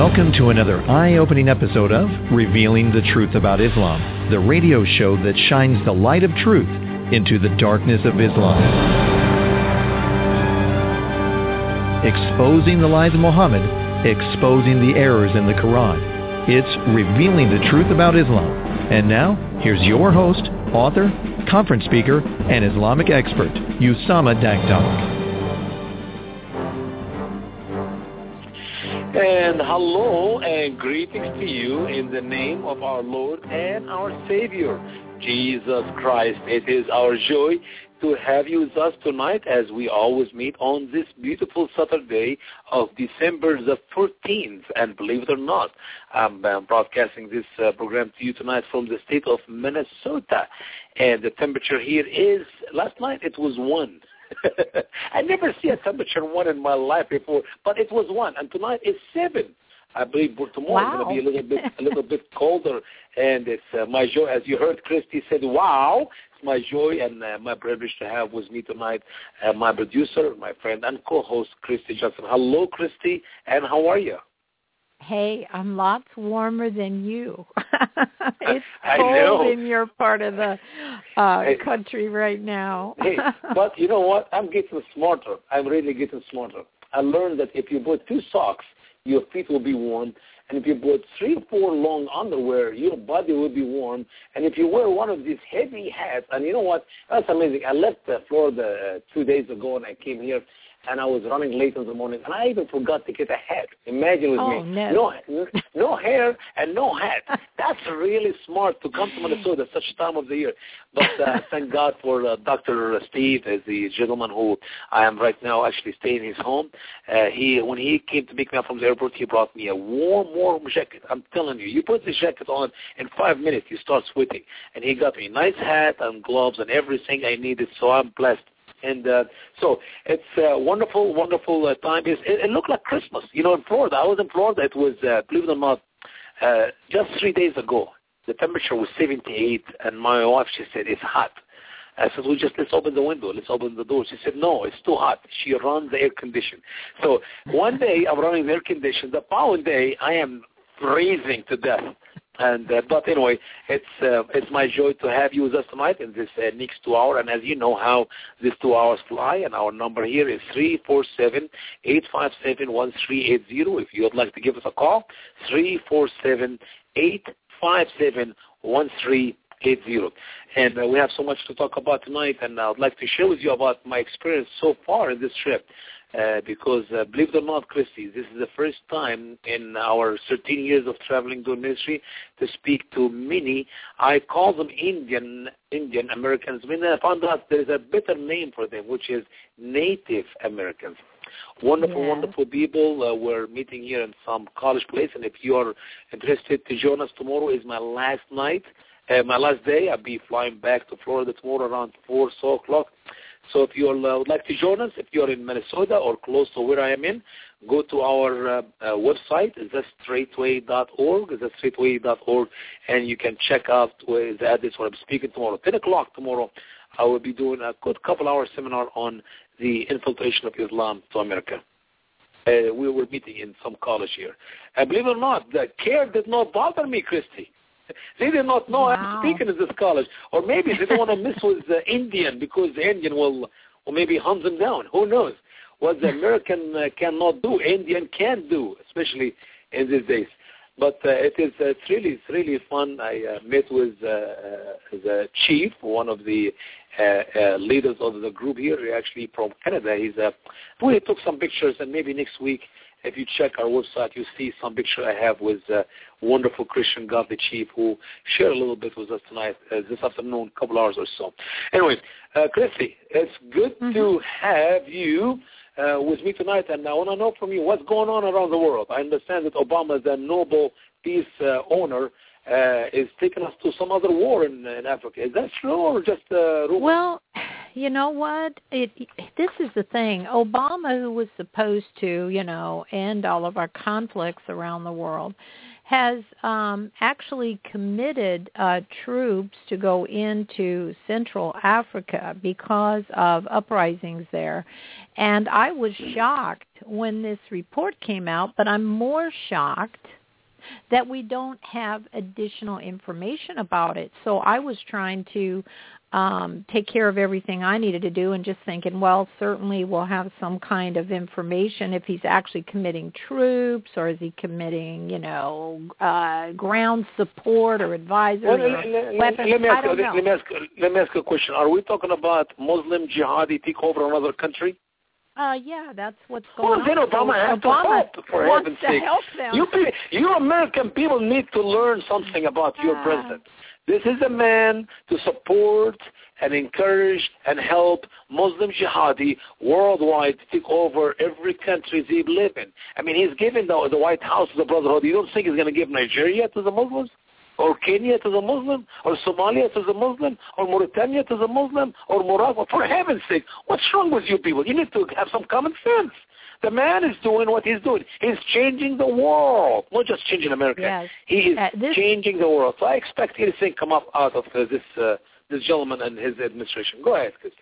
Welcome to another eye-opening episode of Revealing the Truth About Islam, the radio show that shines the light of truth into the darkness of Islam. Exposing the lies of Muhammad, exposing the errors in the Quran. It's Revealing the Truth About Islam. And now, here's your host, author, conference speaker, and Islamic expert, Usama Dakdok. And hello and greetings to you in the name of our Lord and our Savior, Jesus Christ. It is our joy to have you with us tonight as we always meet on this beautiful Saturday of December the 14th. And believe it or not, I'm broadcasting this program to you tonight from the state of Minnesota. And the temperature here is, last night it was 1. I never see a temperature 1 in my life before, but it was 1, and tonight it's 7. I believe tomorrow it's going to be a little bit colder, and it's my joy. As you heard, Christy said, "Wow!" It's my joy and my privilege to have with me tonight my producer, my friend, and co-host, Christy Johnson. Hello, Christy, and how are you? Hey, I'm lots warmer than you. It's cold in your part of the country right now. Hey, but you know what? I'm getting smarter. I'm really getting smarter. I learned that if you put 2 socks, your feet will be warm. And if you put 3 or 4 long underwear, your body will be warm. And if you wear one of these heavy hats, and you know what? That's amazing. I left Florida 2 days ago, and I came here. And I was running late in the morning, and I even forgot to get a hat. Imagine with me. No hair and no hat. That's really smart to come to Minnesota at such time of the year. But thank God for Dr. Steve, as the gentleman who I am right now actually staying in his home. When he came to pick me up from the airport, he brought me a warm jacket. I'm telling you, you put this jacket on, in 5 minutes you start sweating. And he got me a nice hat and gloves and everything I needed, so I'm blessed. And so it's a wonderful time. It looked like Christmas. You know, in Florida, I was in Florida. It was, believe it or not, just 3 days ago. The temperature was 78, and my wife, she said, it's hot. I said, let's open the window. Let's open the door. She said, no, it's too hot. She runs the air condition. So one day I'm running the air condition. The following day I am freezing to death. And but anyway, it's my joy to have you with us tonight in this next 2 hours. And as you know how these 2 hours fly, and our number here is 347-857-1380. If you would like to give us a call, 347-857-1380. And we have so much to talk about tonight, and I would like to share with you about my experience so far in this trip. Because believe it or not, Christy, this is the first time in our 13 years of traveling doing ministry to speak to many, I call them Indian Americans. I mean, I found out there is a better name for them, which is Native Americans. Wonderful people. We're meeting here in some college place, and if you are interested to join us, tomorrow is my last night, my last day. I'll be flying back to Florida tomorrow around 4 o'clock. So if you would like to join us, if you're in Minnesota or close to where I am in, go to our website, thestraightway.org, and you can check out the address where I'm speaking tomorrow. 10 o'clock tomorrow, I will be doing a good couple-hour seminar on the infiltration of Islam to America. We were meeting in some college here. Believe it or not, the care did not bother me, Christy. They did not know I'm speaking in this college. Or maybe they don't want to mess with the Indian because the Indian will maybe hunt them down. Who knows? What the American cannot do, Indian can do, especially in these days. But it's really fun. I met with the chief, one of the leaders of the group here, actually from Canada. We took some pictures, and maybe next week, if you check our website, you see some picture I have with a wonderful Christian godly chief who shared a little bit with us tonight, this afternoon, a couple hours or so. Anyway, Christy, it's good to have you with me tonight, and I want to know from you what's going on around the world. I understand that Obama, the Nobel Peace owner, is taking us to some other war in Africa. Is that true or just rumor? Well, you know what? This is the thing. Obama, who was supposed to, end all of our conflicts around the world, has actually committed troops to go into Central Africa because of uprisings there. And I was shocked when this report came out, but I'm more shocked that we don't have additional information about it. So I was trying to take care of everything I needed to do and just thinking, well, certainly we'll have some kind of information if he's actually committing troops or is he committing, ground support or advisors or weapons. I don't know. Let me ask you a question. Are we talking about Muslim jihadi take over another country? Yeah, that's what's going on. Then Obama has to help, for heaven's sake. You American people need to learn something about your president. This is a man to support and encourage and help Muslim jihadi worldwide to take over every country they live in. I mean, he's giving the White House to the Brotherhood. You don't think he's going to give Nigeria to the Muslims? Or Kenya to the Muslim, or Somalia to the Muslim, or Mauritania to the Muslim, or Morocco? For heaven's sake, what's wrong with you people? You need to have some common sense. The man is doing what he's doing. He's changing the world, not just changing America. Yes. He is changing the world. So I expect anything come up out of this gentleman and his administration. Go ahead, Christy.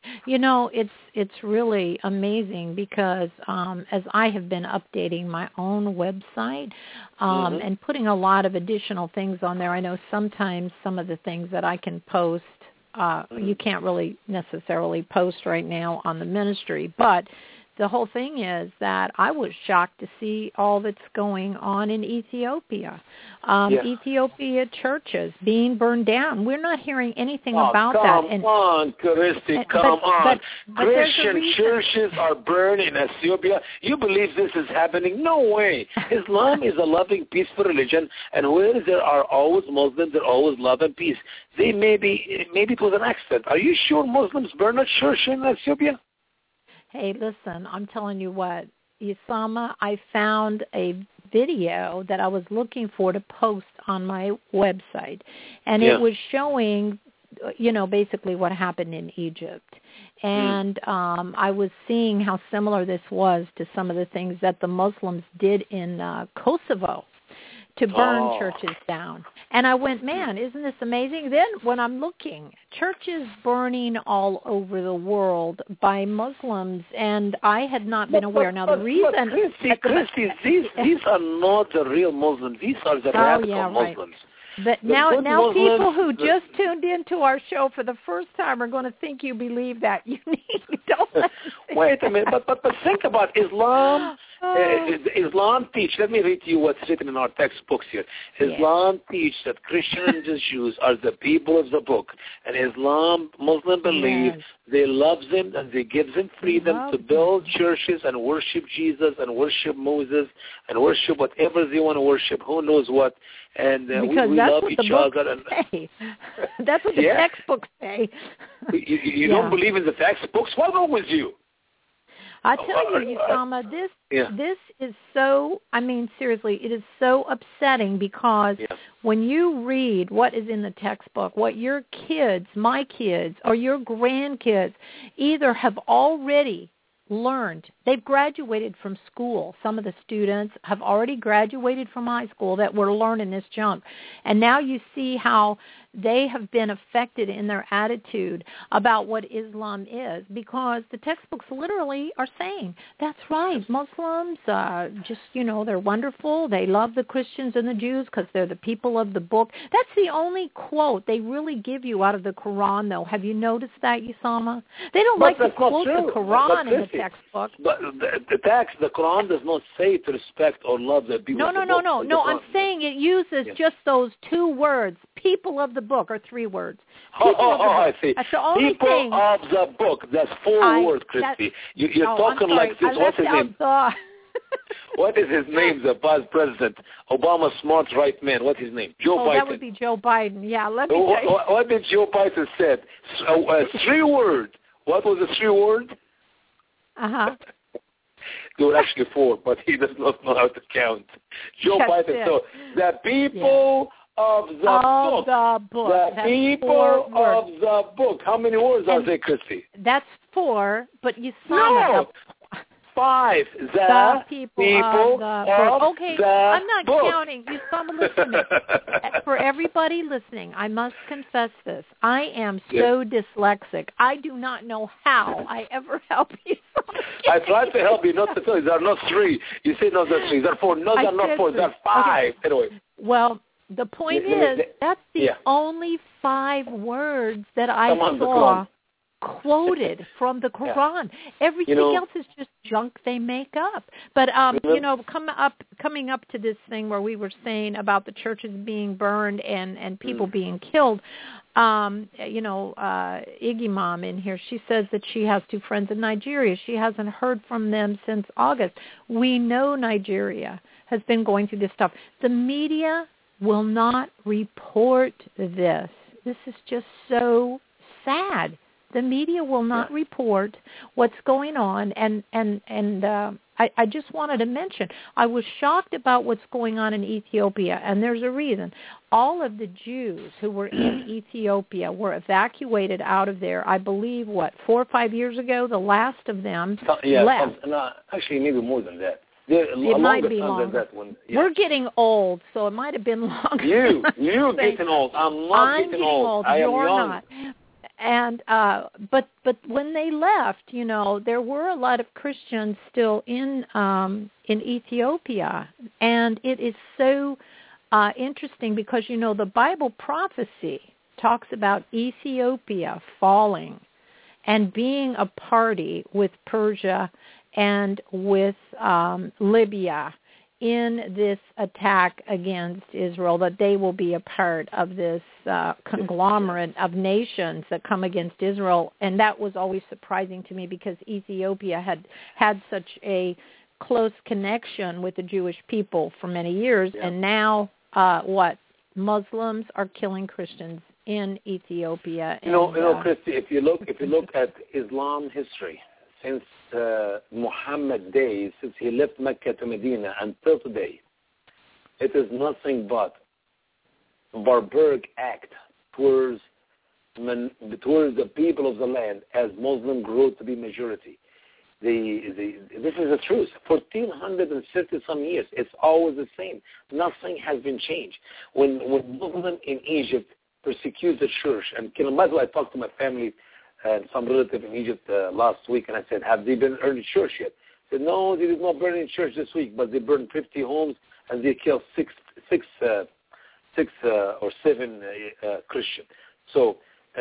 It's really amazing because as I have been updating my own website and putting a lot of additional things on there, I know sometimes some of the things that I can post, you can't really necessarily post right now on the ministry, but the whole thing is that I was shocked to see all that's going on in Ethiopia. Ethiopia churches being burned down. We're not hearing anything about that. Come on, Christy, come on. Christian churches are burned in Ethiopia. You believe this is happening? No way. Islam is a loving, peaceful religion, and where there are always Muslims, there are always love and peace. Maybe it was an accident. Are you sure Muslims burn a church in Ethiopia? Hey, listen, I'm telling you what, Usama, I found a video that I was looking for to post on my website, and it was showing, basically what happened in Egypt. And I was seeing how similar this was to some of the things that the Muslims did in Kosovo to burn churches down. And I went, man, isn't this amazing? Then when I'm looking, churches burning all over the world by Muslims, and I had not been aware. Now, the reason... Christy, these are not the real Muslims. These are the radical Muslims. But now people who just tuned into our show for the first time are going to think you believe that. You don't. Wait a minute, but think about Islam. Islam teach. Let me read to you what's written in our textbooks here. Islam teach that Christians and Jews are the people of the book, and Muslim believe they love them and they give them freedom to build churches and worship Jesus and worship Moses and worship whatever they want to worship. Who knows what? And we love each other. Say. That's what the textbooks say. You don't believe in the textbooks? What's wrong with you? I tell you, Usama, this is so, seriously, it is so upsetting because when you read what is in the textbook, what your kids, my kids, or your grandkids either have already learned. They've graduated from school. Some of the students have already graduated from high school that were learning this junk. And now you see how they have been affected in their attitude about what Islam is, because the textbooks literally are saying, that's right, Muslims, they're wonderful. They love the Christians and the Jews because they're the people of the book. That's the only quote they really give you out of the Quran, though. Have you noticed that, Usama? They don't like to quote the Quran in the textbook. But the Quran does not say to respect or love the people of the book. No, I'm saying it uses just those two words, people of the book, or three words. I see. That's the only people thing. of the book. That's four words, Christy. You're talking like this. What's his name? What is his name, the vice president? Obama's smart right man. What's his name? Joe Biden. That would be Joe Biden. Yeah, let me tell you. What did Joe Biden said? 3 words. What was the 3 words? There were actually 4, but he does not know how to count. Joe Biden. So the people of the book. The people of the book. How many words are they, Christy? That's 4, but you saw 5. The people of the book. Okay, I'm not book. counting. You listen to me. For everybody listening, I must confess this. I am so dyslexic. I do not know how I ever help you. I tried to help you not to tell you. There are not 3. You say no, there are 3. There are 4. No, there are not 4. There are 5. Okay. Anyway. Well, the point is, that's the only 5 words that I saw quoted from the Quran. Everything else is just junk they make up. But coming up to this thing where we were saying about the churches being burned and people being killed, Iggy Mom in here, she says that she has 2 friends in Nigeria. She hasn't heard from them since August. We know Nigeria has been going through this stuff. The media will not report this. This is just so sad. The media will not report what's going on, and I just wanted to mention, I was shocked about what's going on in Ethiopia, and there's a reason. All of the Jews who were in Ethiopia were evacuated out of there, I believe, 4 or 5 years ago? The last of them left. Actually, maybe more than that. It might be longer. We're getting old, so it might have been longer. You're getting old. I'm getting old. I am You're young. Not. And but when they left, there were a lot of Christians still in Ethiopia, and it is so interesting because the Bible prophecy talks about Ethiopia falling and being a party with Persia and with Libya in this attack against Israel, that they will be a part of this conglomerate of nations that come against Israel. And that was always surprising to me because Ethiopia had such a close connection with the Jewish people for many years. Yeah. And now Muslims are killing Christians in Ethiopia. Christy, if you look at Islam history, since Muhammad days, since he left Mecca to Medina until today, it is nothing but barbaric act towards the people of the land as Muslims grew to be majority. This is the truth. 1,450 some years, it's always the same. Nothing has been changed. When Muslims in Egypt persecute the church and kill them, by the way, I talked to my family and some relative in Egypt last week, and I said, have they been burning church yet? They said, no, they did not burn in church this week, but they burned 50 homes and they killed six or 7 Christians. So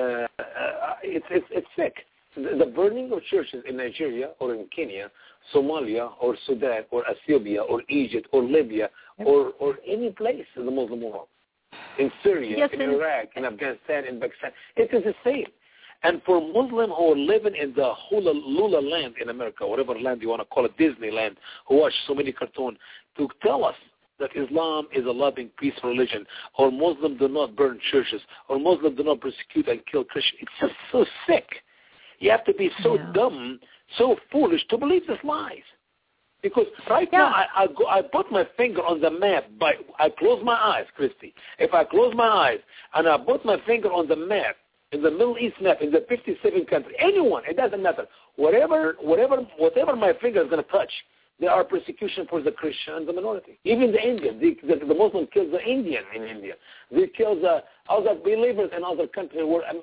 it's sick. The burning of churches in Nigeria or in Kenya, Somalia or Sudan or Ethiopia or Egypt or Libya or any place in the Muslim world, in Syria, in Iraq, in Afghanistan, in Pakistan, it is the same. And for Muslims who are living in the Lula land in America, whatever land you want to call it, Disneyland, who watch so many cartoons, to tell us that Islam is a loving, peaceful religion, or Muslims do not burn churches, or Muslims do not persecute and kill Christians, it's just so sick. You have to be so dumb, so foolish to believe these lies. Because now I put my finger on the map. I close my eyes, Christy. If I close my eyes and I put my finger on the map, in the Middle East map, in the 57 countries, anyone, it doesn't matter. Whatever my finger is going to touch, there are persecution for the Christian and the minority. Even the Indian, the Muslim kills the Indian in India. They kill the other believers in other countries.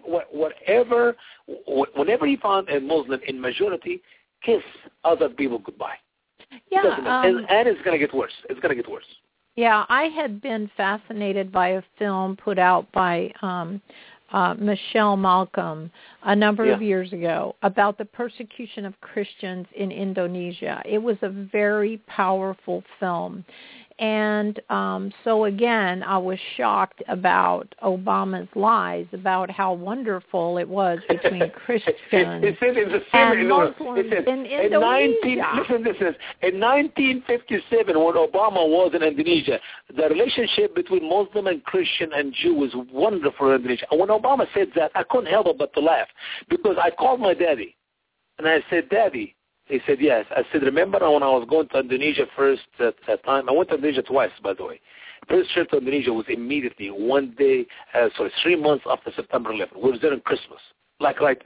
Whenever you find a Muslim in majority, kiss other people goodbye. Yeah, and it's going to get worse. It's going to get worse. Yeah, I had been fascinated by a film put out by Michelle Malcolm a number of years ago about the persecution of Christians in Indonesia. It was a very powerful film. And so, again, I was shocked about Obama's lies about how wonderful it was between Christians and Muslims in Indonesia. In 1957, when Obama was in Indonesia, the relationship between Muslim and Christian and Jew was wonderful in Indonesia. And when Obama said that, I couldn't help but to laugh because I called my daddy, and I said, Daddy. He said, yes. I said, remember when I was going to Indonesia first at that time? I went to Indonesia twice, by the way. First trip to Indonesia was immediately 3 months after September 11th. We were there on Christmas, like right now.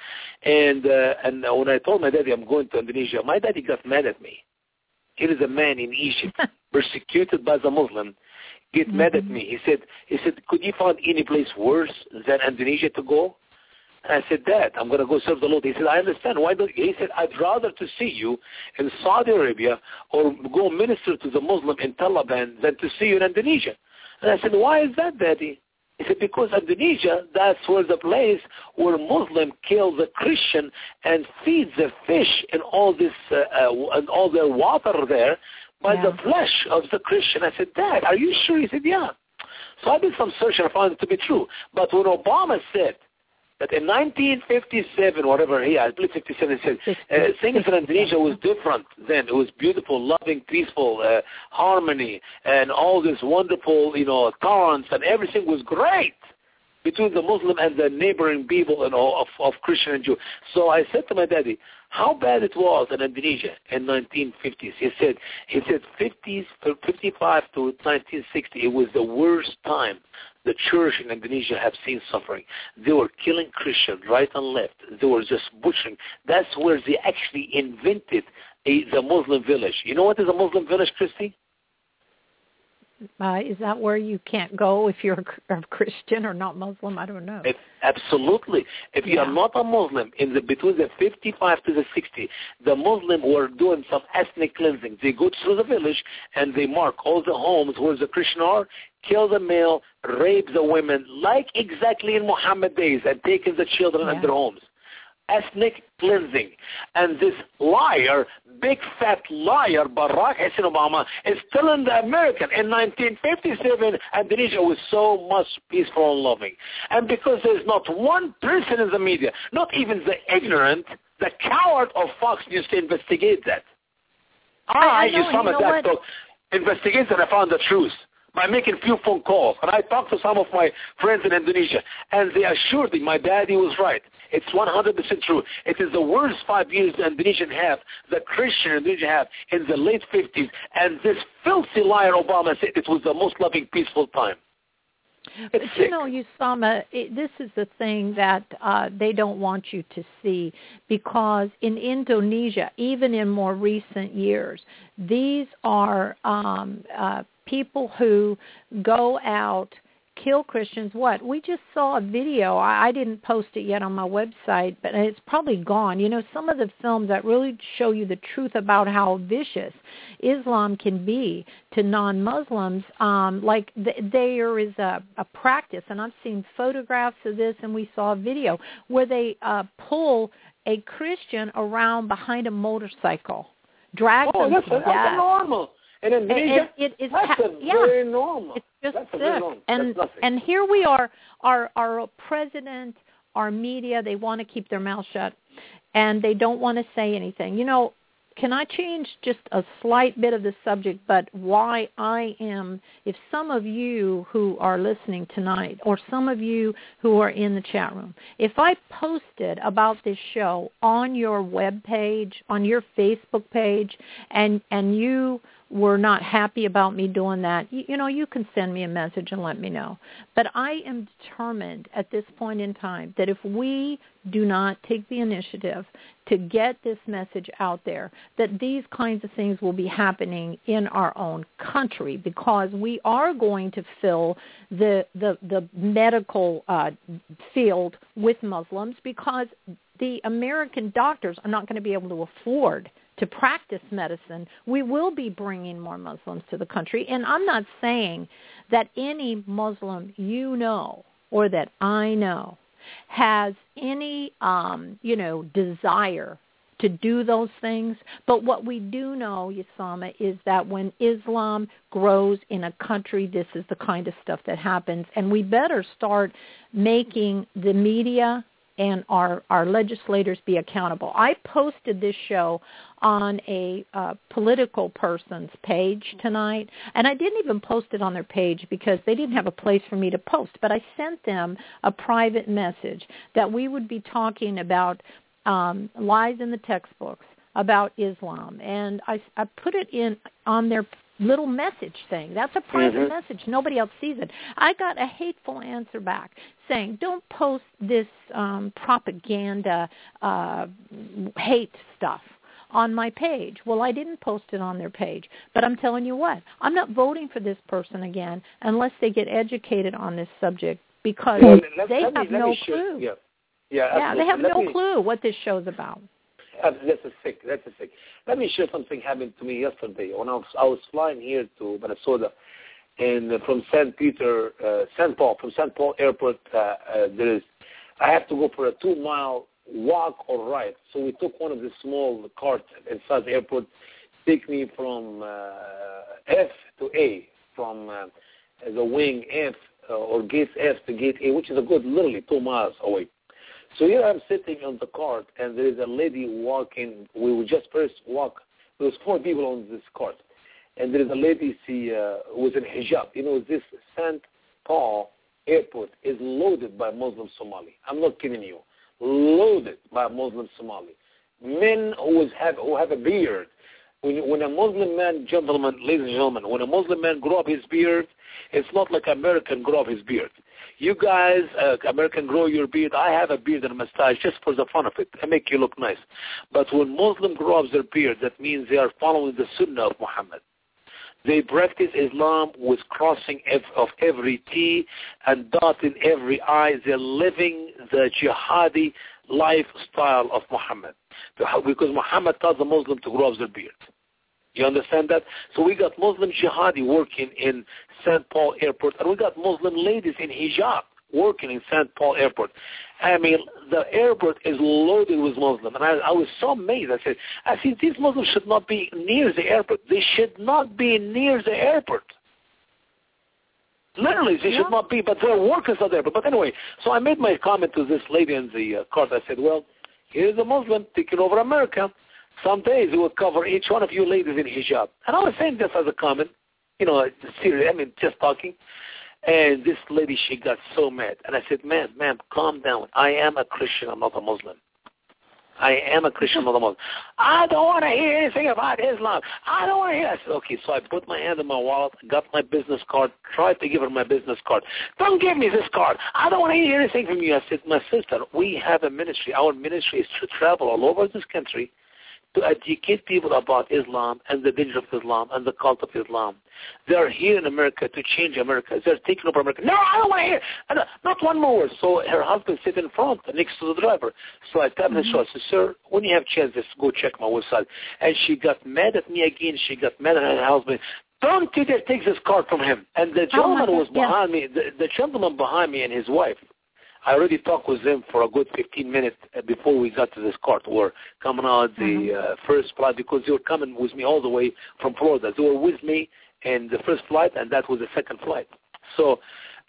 And when I told my daddy I'm going to Indonesia, my daddy got mad at me. Here is a man in Egypt, persecuted by the Muslim, get mad at me. He said, could you find any place worse than Indonesia to go? And I said, Dad, I'm going to go serve the Lord. He said, I understand. Why don't you? He said, I'd rather to see you in Saudi Arabia or go minister to the Muslim in Taliban than to see you in Indonesia. And I said, why is that, Daddy? He said, because Indonesia, that's where the place where Muslim kill the Christian and feed the fish and all this and all their water there by the flesh of the Christian. I said, Dad, are you sure? He said, yeah. So I did some search and I found it to be true. But when Obama said that in 1957, I believe 57, he said, things in Indonesia was different then. It was beautiful, loving, peaceful, harmony, and all this wonderful, tolerance, and everything was great between the Muslim and the neighboring people and of Christian and Jew. So I said to my daddy, how bad it was in Indonesia in 1950s. He said 55 to 1960, it was the worst time the church in Indonesia have seen suffering. They were killing Christians right and left. They were just butchering. That's where they actually invented the Muslim village. You know what is a Muslim village, Christy? Is that where you can't go if you're a Christian or not Muslim? I don't know. Absolutely. If you are not a Muslim, between the 55 to the 60, the Muslim were doing some ethnic cleansing. They go through the village and they mark all the homes where the Christian are, kill the male, rape the women, like exactly in Muhammad days, and taking the children in their homes. Ethnic cleansing. And this liar, big fat liar, Barack Hussein Obama, is telling the American in 1957, Indonesia was so much peaceful and loving. And because there's not one person in the media, not even the ignorant, the coward of Fox News to investigate that. I investigated and I found the truth by making few phone calls. And I talked to some of my friends in Indonesia, and they assured me my daddy was right. It's 100% true. It is the worst 5 years the Indonesian have, the Christian Indonesia have, in the late 50s. And this filthy liar Obama said it was the most loving, peaceful time. But Usama, this is the thing that they don't want you to see, because in Indonesia, even in more recent years, these are people who go out, kill Christians. We just saw a video. I didn't post it yet on my website, but it's probably gone. Some of the films that really show you the truth about how vicious Islam can be to non-Muslims, there is a practice, and I've seen photographs of this, and we saw a video where they pull a Christian around behind a motorcycle, drag them to death. That's normal. And in Indonesia, that's very normal. It's just sick. And here we are, our president, our media, they want to keep their mouth shut, and they don't want to say anything. Can I change just a slight bit of the subject, but why if some of you who are listening tonight, or some of you who are in the chat room, if I posted about this show on your web page, on your Facebook page, and you were not happy about me doing that, you can send me a message and let me know. But I am determined at this point in time that if we do not take the initiative to get this message out there, that these kinds of things will be happening in our own country, because we are going to fill the medical field with Muslims, because the American doctors are not going to be able to afford to practice medicine. We will be bringing more Muslims to the country. And I'm not saying that any Muslim or that I know has any, desire to do those things. But what we do know, Usama, is that when Islam grows in a country, this is the kind of stuff that happens. And we better start making the media and our legislators be accountable. I posted this show on a political person's page tonight, and I didn't even post it on their page because they didn't have a place for me to post, but I sent them a private message that we would be talking about lies in the textbooks, about Islam, and I put it in on their little message thing. That's a private message. Nobody else sees it. I got a hateful answer back saying, don't post this propaganda hate stuff on my page. Well, I didn't post it on their page, but I'm telling you what, I'm not voting for this person again unless they get educated on this subject, because they have no clue. Yeah, they have no clue what this show's about. That's a sick. Let me share something happened to me yesterday when I was flying here to Minnesota, and from St. Paul Airport, I have to go for a 2-mile walk or ride. So we took one of the small carts inside the airport, take me from F to A, from the wing F or gate F to gate A, which is a good literally 2 miles away. So here I'm sitting on the cart, and there is a lady walking. We would just first walk. There was 4 people on this cart, and there is a lady who was in hijab. You know, this St. Paul Airport is loaded by Muslim Somali. I'm not kidding you. Loaded by Muslim Somali. Men who have a beard. When a Muslim man, ladies and gentlemen, when a Muslim man grow up his beard, it's not like American grow up his beard. You guys, American, grow your beard. I have a beard and a mustache just for the fun of it. I make you look nice. But when Muslim grow up their beard, that means they are following the Sunnah of Muhammad. They practice Islam with crossing of every T and dotting every I. They're living the jihadi lifestyle of Muhammad. Because Muhammad taught the Muslim to grow up their beard. You understand that? So we got Muslim jihadi working in St. Paul Airport, and we got Muslim ladies in hijab working in St. Paul Airport. I mean, the airport is loaded with Muslims. And I was so amazed. I said, these Muslims should not be near the airport. They should not be near the airport. Literally, they should not be, but their workers are there. But anyway, so I made my comment to this lady in the cart. I said, well, here's a Muslim taking over America. Some days he will cover each one of you ladies in hijab. And I was saying this as a comment, serious, just talking. And this lady, she got so mad. And I said, ma'am, calm down. I am a Christian. I'm not a Muslim. I am a Christian, not a Muslim. I don't want to hear anything about Islam. I don't want to hear. I said, okay. So I put my hand in my wallet, got my business card, tried to give her my business card. Don't give me this card. I don't want to hear anything from you. I said, my sister, we have a ministry. Our ministry is to travel all over this country to educate people about Islam and the danger of Islam and the cult of Islam. They're here in America to change America. They're taking over America. No, I don't want to hear. Not one more word. So her husband sits in front next to the driver. So I tapped his shoulder. I said, sir, when you have a chance, just go check my website. And she got mad at me again. She got mad at her husband. Don't you dare take this card from him. And the gentleman was behind me. The gentleman behind me and his wife, I already talked with them for a good 15 minutes before we got to this cart. We're coming out the first flight because they were coming with me all the way from Florida. They were with me in the first flight, and that was the second flight. So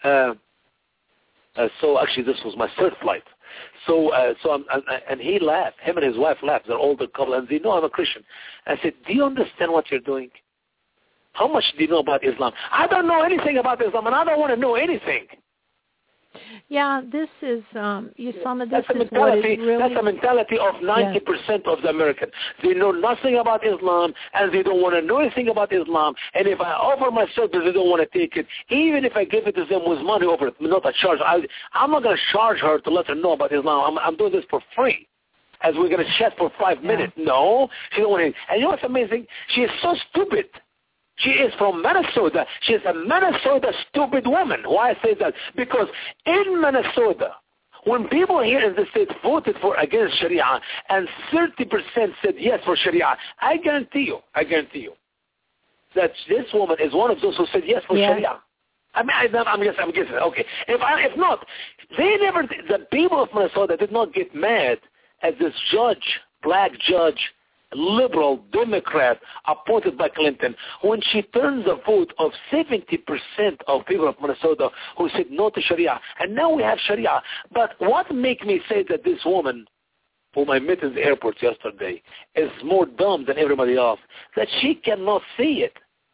actually this was my third flight. And he laughed. Him and his wife laughed. They're older couple, and they know I'm a Christian. I said, do you understand what you're doing? How much do you know about Islam? I don't know anything about Islam, and I don't want to know anything. Yeah, this is, Usama, that's a mentality of 90% of the Americans. They know nothing about Islam, and they don't want to know anything about Islam. And if I offer my service, they don't want to take it. Even if I give it to them with money over it, not a charge. I'm not going to charge her to let her know about Islam. I'm doing this for free. As we're going to chat for 5 minutes. No, she don't want to. And you know what's amazing? She is so stupid. She is from Minnesota. She is a Minnesota stupid woman. Why I say that? Because in Minnesota, when people here in the state voted against Sharia and 30% said yes for Sharia, I guarantee you that this woman is one of those who said yes for Sharia. I'm guessing. Okay. If not, the people of Minnesota did not get mad at this black judge, liberal Democrat appointed by Clinton, when she turned the vote of 70% of people of Minnesota who said no to Sharia. And now we have Sharia. But what makes me say that this woman, whom I met in the airport yesterday, is more dumb than everybody else, that she cannot see it.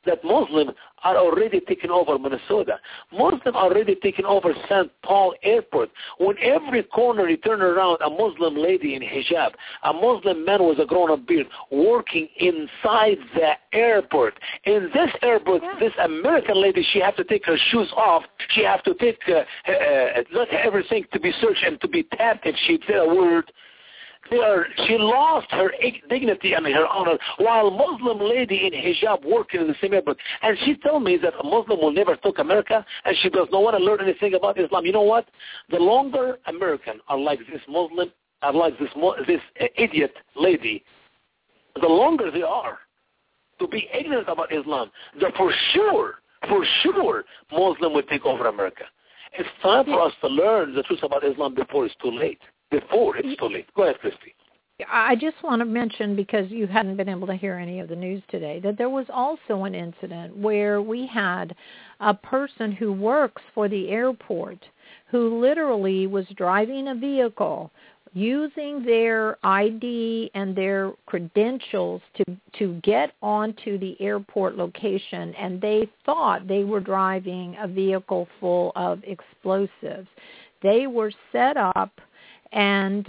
that Muslims are already taking over Minnesota. Muslims are already taking over St. Paul Airport. When every corner you turn around, a Muslim lady in hijab, a Muslim man with a grown-up beard working inside the airport. In this airport, this American lady, she has to take her shoes off. She has to take, not everything to be searched and to be tapped if she said a word. She lost her dignity and her honor while Muslim lady in hijab working in the same airport. And she told me that a Muslim will never talk America and she does not want to learn anything about Islam. You know what? The longer Americans are like this Muslim, are like this idiot lady, the longer they are to be ignorant about Islam, the for sure, Muslim will take over America. It's time for us to learn the truth about Islam before it's too late. Before it's too late. Go ahead, Christy. I just want to mention, because you hadn't been able to hear any of the news today, that there was also an incident where we had a person who works for the airport who literally was driving a vehicle using their ID and their credentials to get onto the airport location, and they thought they were driving a vehicle full of explosives. They were set up and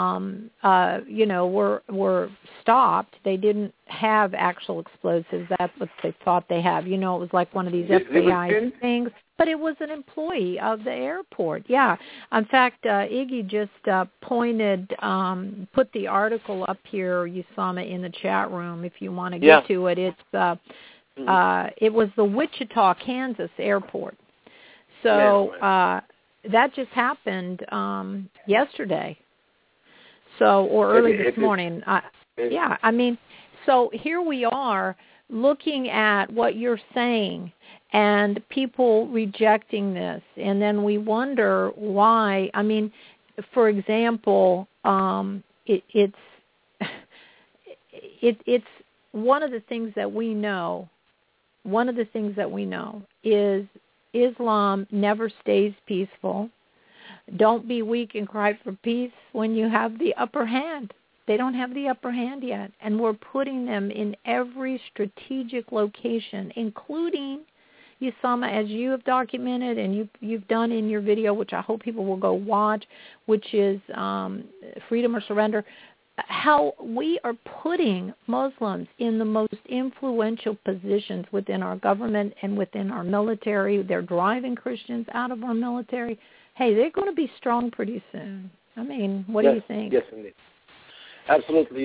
were stopped. They didn't have actual explosives. That's what they thought they have. It was like one of these FBI things. But it was an employee of the airport. Yeah. In fact, Iggy just put the article up here, Usama, in the chat room if you want to get to it. It's it was the Wichita, Kansas airport. So that just happened yesterday, or early this morning. So here we are looking at what you're saying and people rejecting this, and then we wonder why. I mean, for example, it's one of the things that we know. One of the things that we know is Islam never stays peaceful. Don't be weak and cry for peace when you have the upper hand. They don't have the upper hand yet. And we're putting them in every strategic location, including, Usama, as you have documented and you've done in your video, which I hope people will go watch, which is Freedom or Surrender, how we are putting Muslims in the most influential positions within our government and within our military. They're driving Christians out of our military. Hey, they're going to be strong pretty soon. I mean, what do you think? Yes, indeed. Absolutely.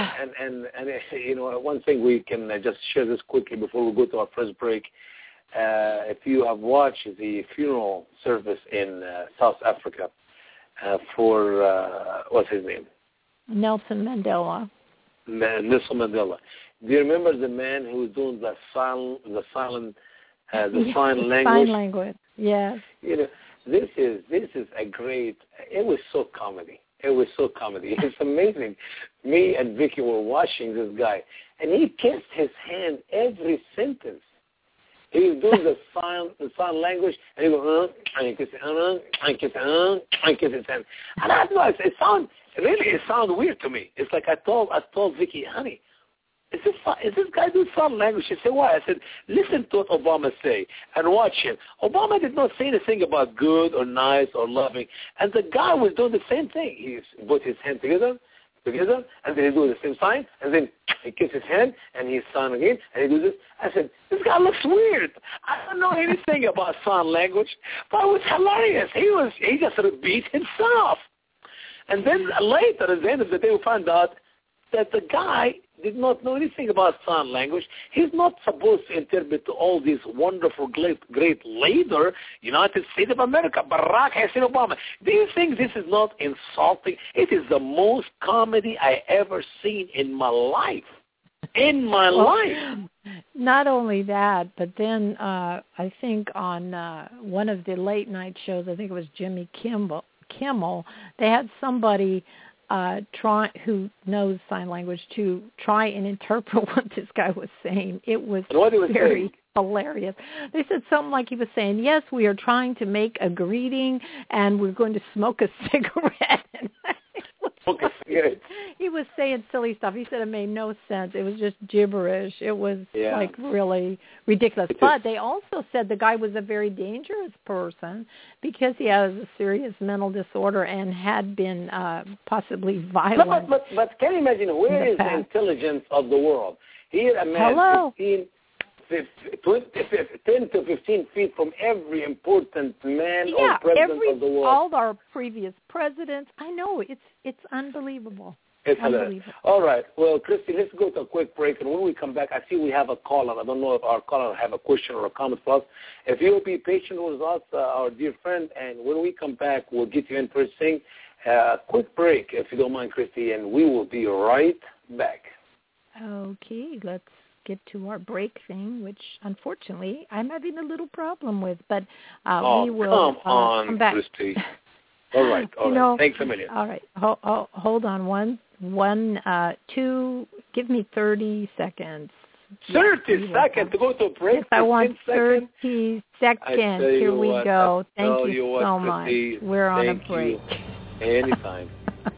One thing we can just share this quickly before we go to our first break. If you have watched the funeral service in South Africa for, what's his name? Nelson Mandela. Nelson Mandela. Do you remember the man who was doing the sign language? Sign language. Yes. This is a great. It was so comedy. It's amazing. Me and Vicky were watching this guy, and he kissed his hand every sentence. He was doing the sign language, and he goes, and he kisses his hand. And I know it sounds weird to me. It's like I told Vicky, honey, is this guy doing sign language? She said, why? I said, listen to what Obama say and watch him. Obama did not say anything about good or nice or loving, and the guy was doing the same thing. He put his hand together, and then he do the same sign, and then he kisses his hand, and he sign again, and he do this. I said, this guy looks weird. I don't know anything about sign language, but it was hilarious. He just repeat himself. And then later, at the end of the day, we found out that the guy did not know anything about sign language. He's not supposed to interpret to all these wonderful, great leader, United States of America, Barack Hussein Obama. Do you think this is not insulting? It is the most comedy I ever seen in my life. Life. Not only that, but then I think on one of the late night shows, I think it was Jimmy Kimmel, they had somebody who knows sign language to try and interpret what this guy was saying. It was very hilarious. They said something like he was saying, yes, we are trying to make a greeting and we're going to smoke a cigarette. good. He was saying silly stuff. He said it made no sense. It was just gibberish. It was like really ridiculous. But they also said the guy was a very dangerous person because he has a serious mental disorder and had been possibly violent. But can you imagine where is the intelligence of the world? Here a man 10 to 15 feet from every important man or president of the world. All our previous presidents. I know, it's unbelievable. It's unbelievable. All right. Well, Christy, let's go to a quick break. And when we come back, I see we have a caller. I don't know if our caller have a question or a comment for us. If you'll be patient with us, our dear friend, and when we come back, we'll get you in first thing. Quick break, if you don't mind, Christy, and we will be right back. Okay, let's get to our break thing, which unfortunately I'm having a little problem with, but we will come back. Christy. All right. Thanks a million. All right. Hold on. Give me 30 seconds. 30 seconds to go to break? Yes, I want 30 seconds. Here we go. Thank you so much. We're on a break. Anytime.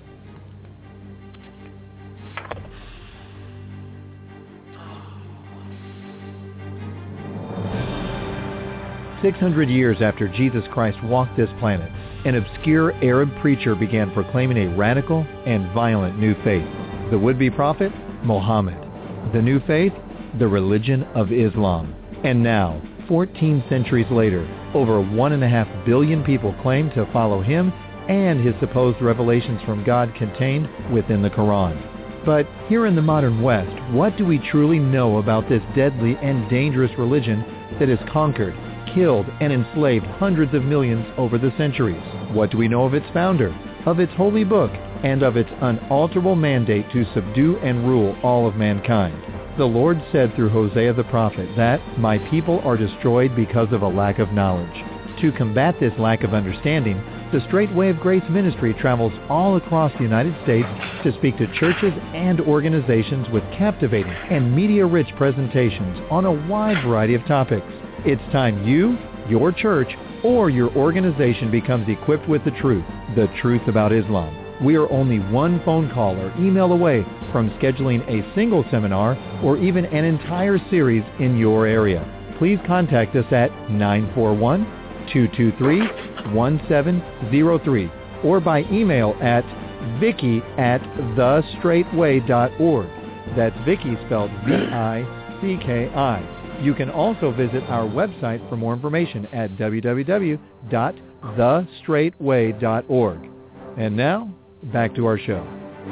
600 years after Jesus Christ walked this planet, an obscure Arab preacher began proclaiming a radical and violent new faith. The would-be prophet? Muhammad. The new faith? The religion of Islam. And now, 14 centuries later, over 1.5 billion people claim to follow him and his supposed revelations from God contained within the Quran. But here in the modern West, what do we truly know about this deadly and dangerous religion that has conquered, killed, and enslaved hundreds of millions over the centuries? What do we know of its founder, of its holy book, and of its unalterable mandate to subdue and rule all of mankind? The Lord said through Hosea the prophet that, "My people are destroyed because of a lack of knowledge." To combat this lack of understanding, the Straight Way of Grace Ministry travels all across the United States to speak to churches and organizations with captivating and media-rich presentations on a wide variety of topics. It's time you, your church, or your organization becomes equipped with the truth about Islam. We are only one phone call or email away from scheduling a single seminar or even an entire series in your area. Please contact us at 941-223-1703 or by email at vicky@thestraightway.org. That's Vicky spelled V-I-C-K-I. You can also visit our website for more information at www.thestraightway.org. And now, back to our show.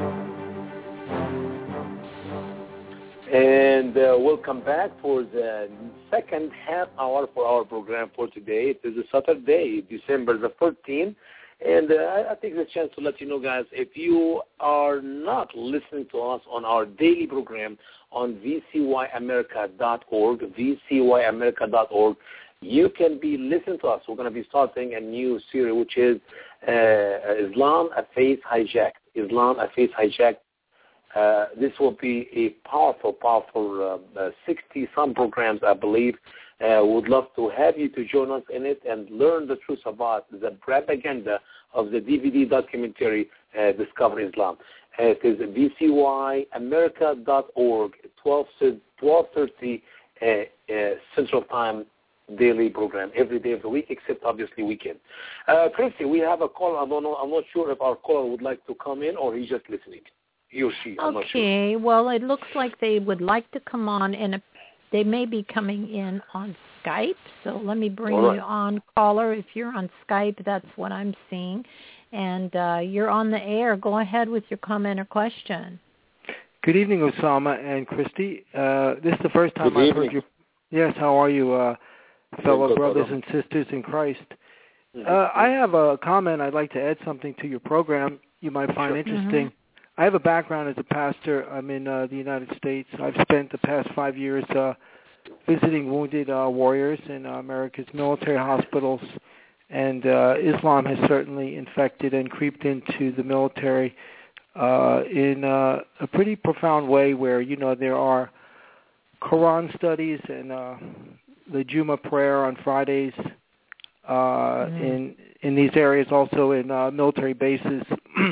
And we'll come back for the second half hour for our program for today. It is a Saturday, December the 14th. And I think it's a chance to let you know, guys, if you are not listening to us on our daily program on vcyamerica.org, vcyamerica.org, you can be listening to us. We're going to be starting a new series, which is Islam, a Faith Hijacked. Islam, a Faith Hijacked. This will be a powerful 60-some programs, I believe. Would love to have you to join us in it and learn the truth about the propaganda of the DVD documentary, Discover Islam. It is vcyamerica.org, 12:30 Central Time daily program, every day of the week, except obviously weekend. Christy, we have a caller. I'm not sure if our caller would like to come in or he's just listening. He or she, I'm not sure. Okay, well, it looks like they would like to come on, and they may be coming in on Skype. So let me bring you on, caller. If you're on Skype, that's what I'm seeing. And you're on the air. Go ahead with your comment or question. Good evening, Osama and Christy. This is the first time I've heard you. Yes, how are you, fellow brothers and sisters in Christ? I have a comment. I'd like to add something to your program you might find interesting. I have a background as a pastor. I'm in the United States. I've spent the past 5 years visiting wounded warriors in America's military hospitals, and Islam has certainly infected and creeped into the military in a pretty profound way where, there are Quran studies and the Juma prayer on Fridays in these areas, also in military bases.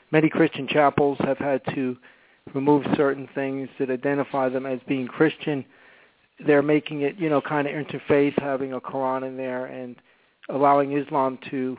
many Christian chapels have had to remove certain things that identify them as being Christian. They're making it, kind of interfaith, having a Quran in there and allowing Islam to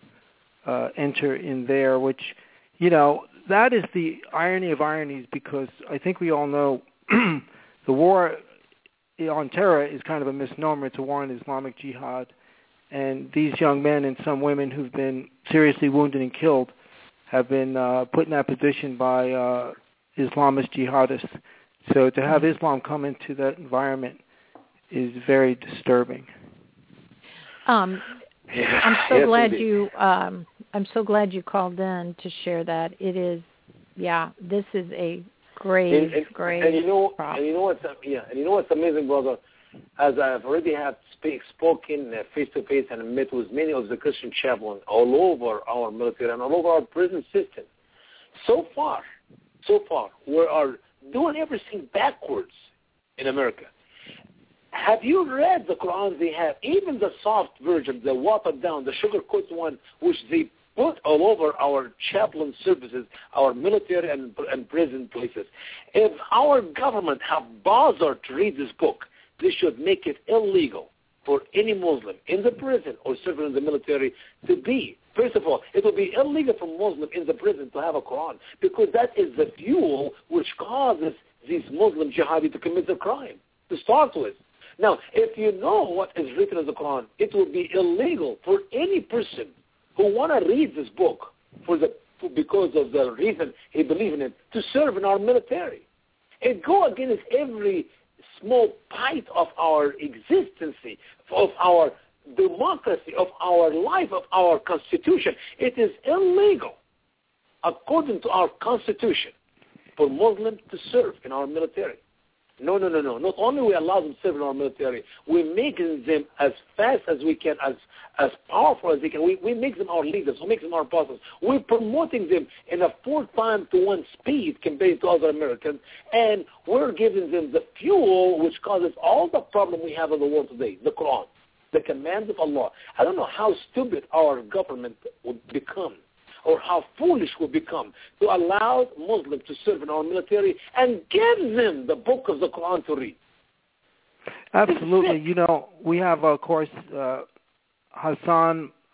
enter in there, which, that is the irony of ironies, because I think we all know the war on terror is kind of a misnomer. It's a war on Islamic jihad. And these young men and some women who've been seriously wounded and killed have been put in that position by Islamist jihadists. So to have Islam come into that environment is very disturbing. I'm so glad you. I'm so glad you called in to share that. It is, this is a grave problem. And you know what's amazing, brother? As I've already spoken face-to-face and met with many of the Christian chaplains all over our military and all over our prison system. So far, we are doing everything backwards in America. Have you read the Quran they have? Even the soft version, the watered down, the sugar-coated one, which they put all over our chaplain services, our military and prison places. If our government have bothered to read this book, they should make it illegal for any Muslim in the prison or serving in the military to be. First of all, it will be illegal for Muslim in the prison to have a Quran, because that is the fuel which causes these Muslim jihadi to commit the crime to start with. Now, if you know what is written in the Quran, it will be illegal for any person who want to read this book because of the reason he believes in it to serve in our military. It go against every small bite of our existence, of our democracy, of our life, of our constitution. It is illegal, according to our constitution, for Muslims to serve in our military. No. Not only we allow them to serve in our military, we make them as fast as we can, as powerful as they can. We make them our leaders. We make them our bosses. We're promoting them in a 4-to-1 speed compared to other Americans, and we're giving them the fuel which causes all the problem we have in the world today, the Quran, the commands of Allah. I don't know how stupid our government would become, or how foolish we become to allow Muslims to serve in our military and give them the book of the Quran to read. Absolutely. We have, of course, Hassan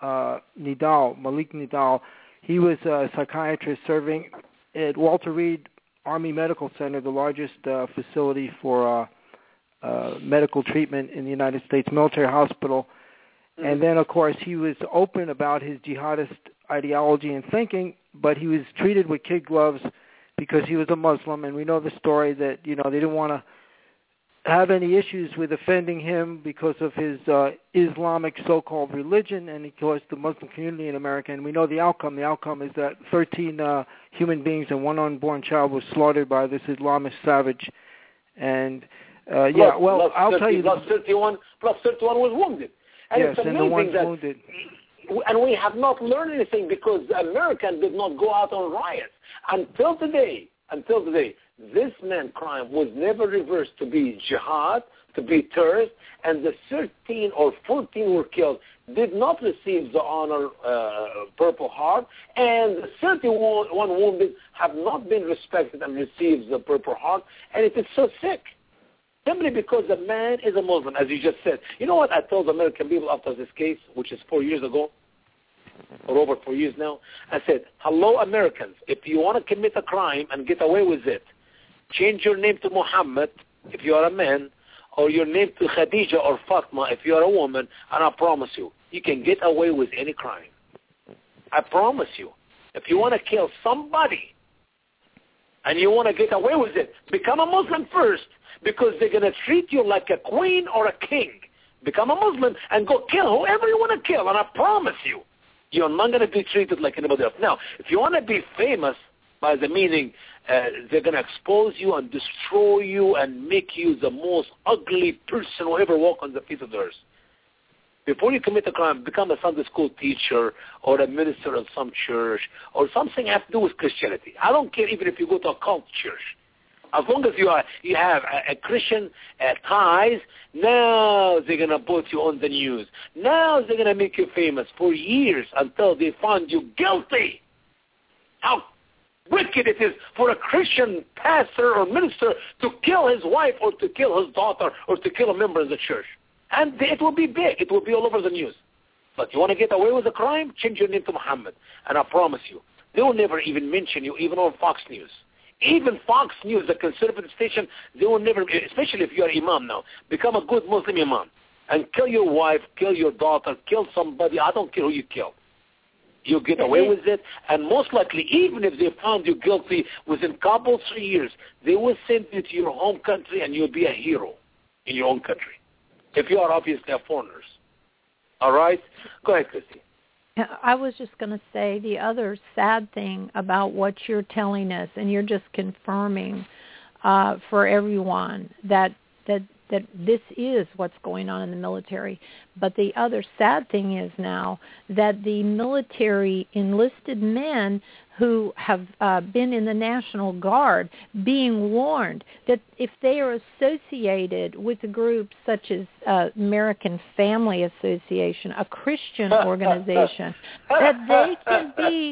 Malik Nidal. He was a psychiatrist serving at Walter Reed Army Medical Center, the largest facility for medical treatment in the United States military hospital. Mm-hmm. And then, of course, he was open about his jihadist ideology and thinking, but he was treated with kid gloves because he was a Muslim, and we know the story that, they didn't want to have any issues with offending him because of his Islamic so-called religion, and of course the Muslim community in America, and we know the outcome. The outcome is that 13 human beings and one unborn child was slaughtered by this Islamist savage. And, I'll tell you... Plus 31 was wounded. And yes, it's amazing and the one's wounded. And we have not learned anything because the Americans did not go out on riots. Until today, this man crime was never reversed to be jihad, to be terrorist, and the 13 or 14 were killed did not receive the honor Purple Heart, and the 31 wounded have not been respected and received the Purple Heart, and it is so sick. Simply because the man is a Muslim, as you just said. You know what I told American people after this case, which is 4 years ago, or over 4 years now? I said, hello, Americans. If you want to commit a crime and get away with it, change your name to Muhammad if you are a man, or your name to Khadija or Fatma if you are a woman, and I promise you, you can get away with any crime. I promise you. If you want to kill somebody and you want to get away with it, become a Muslim first, because they're going to treat you like a queen or a king. Become a Muslim and go kill whoever you want to kill, and I promise you, you're not going to be treated like anybody else. Now, if you want to be famous, by the meaning they're going to expose you and destroy you and make you the most ugly person who ever walked on the face of the earth. Before you commit a crime, become a Sunday school teacher or a minister in some church or something that has to do with Christianity. I don't care even if you go to a cult church. As long as you have a Christian ties, now they're going to put you on the news. Now they're going to make you famous for years until they find you guilty. How wicked it is for a Christian pastor or minister to kill his wife or to kill his daughter or to kill a member of the church. And it will be big. It will be all over the news. But you want to get away with the crime? Change your name to Muhammad. And I promise you, they will never even mention you, even on Fox News. Even Fox News, the conservative station, they will never, especially if you're imam now, become a good Muslim imam and kill your wife, kill your daughter, kill somebody. I don't care who you kill. You get away with it, and most likely, even if they found you guilty within a couple, 3 years, they will send you to your home country and you'll be a hero in your own country. If you are obviously a foreigner. All right? Go ahead, Christy. I was just going to say the other sad thing about what you're telling us, and you're just confirming for everyone that this is what's going on in the military. But the other sad thing is now that the military enlisted men who have been in the National Guard being warned that if they are associated with groups such as American Family Association, a Christian organization, that they can be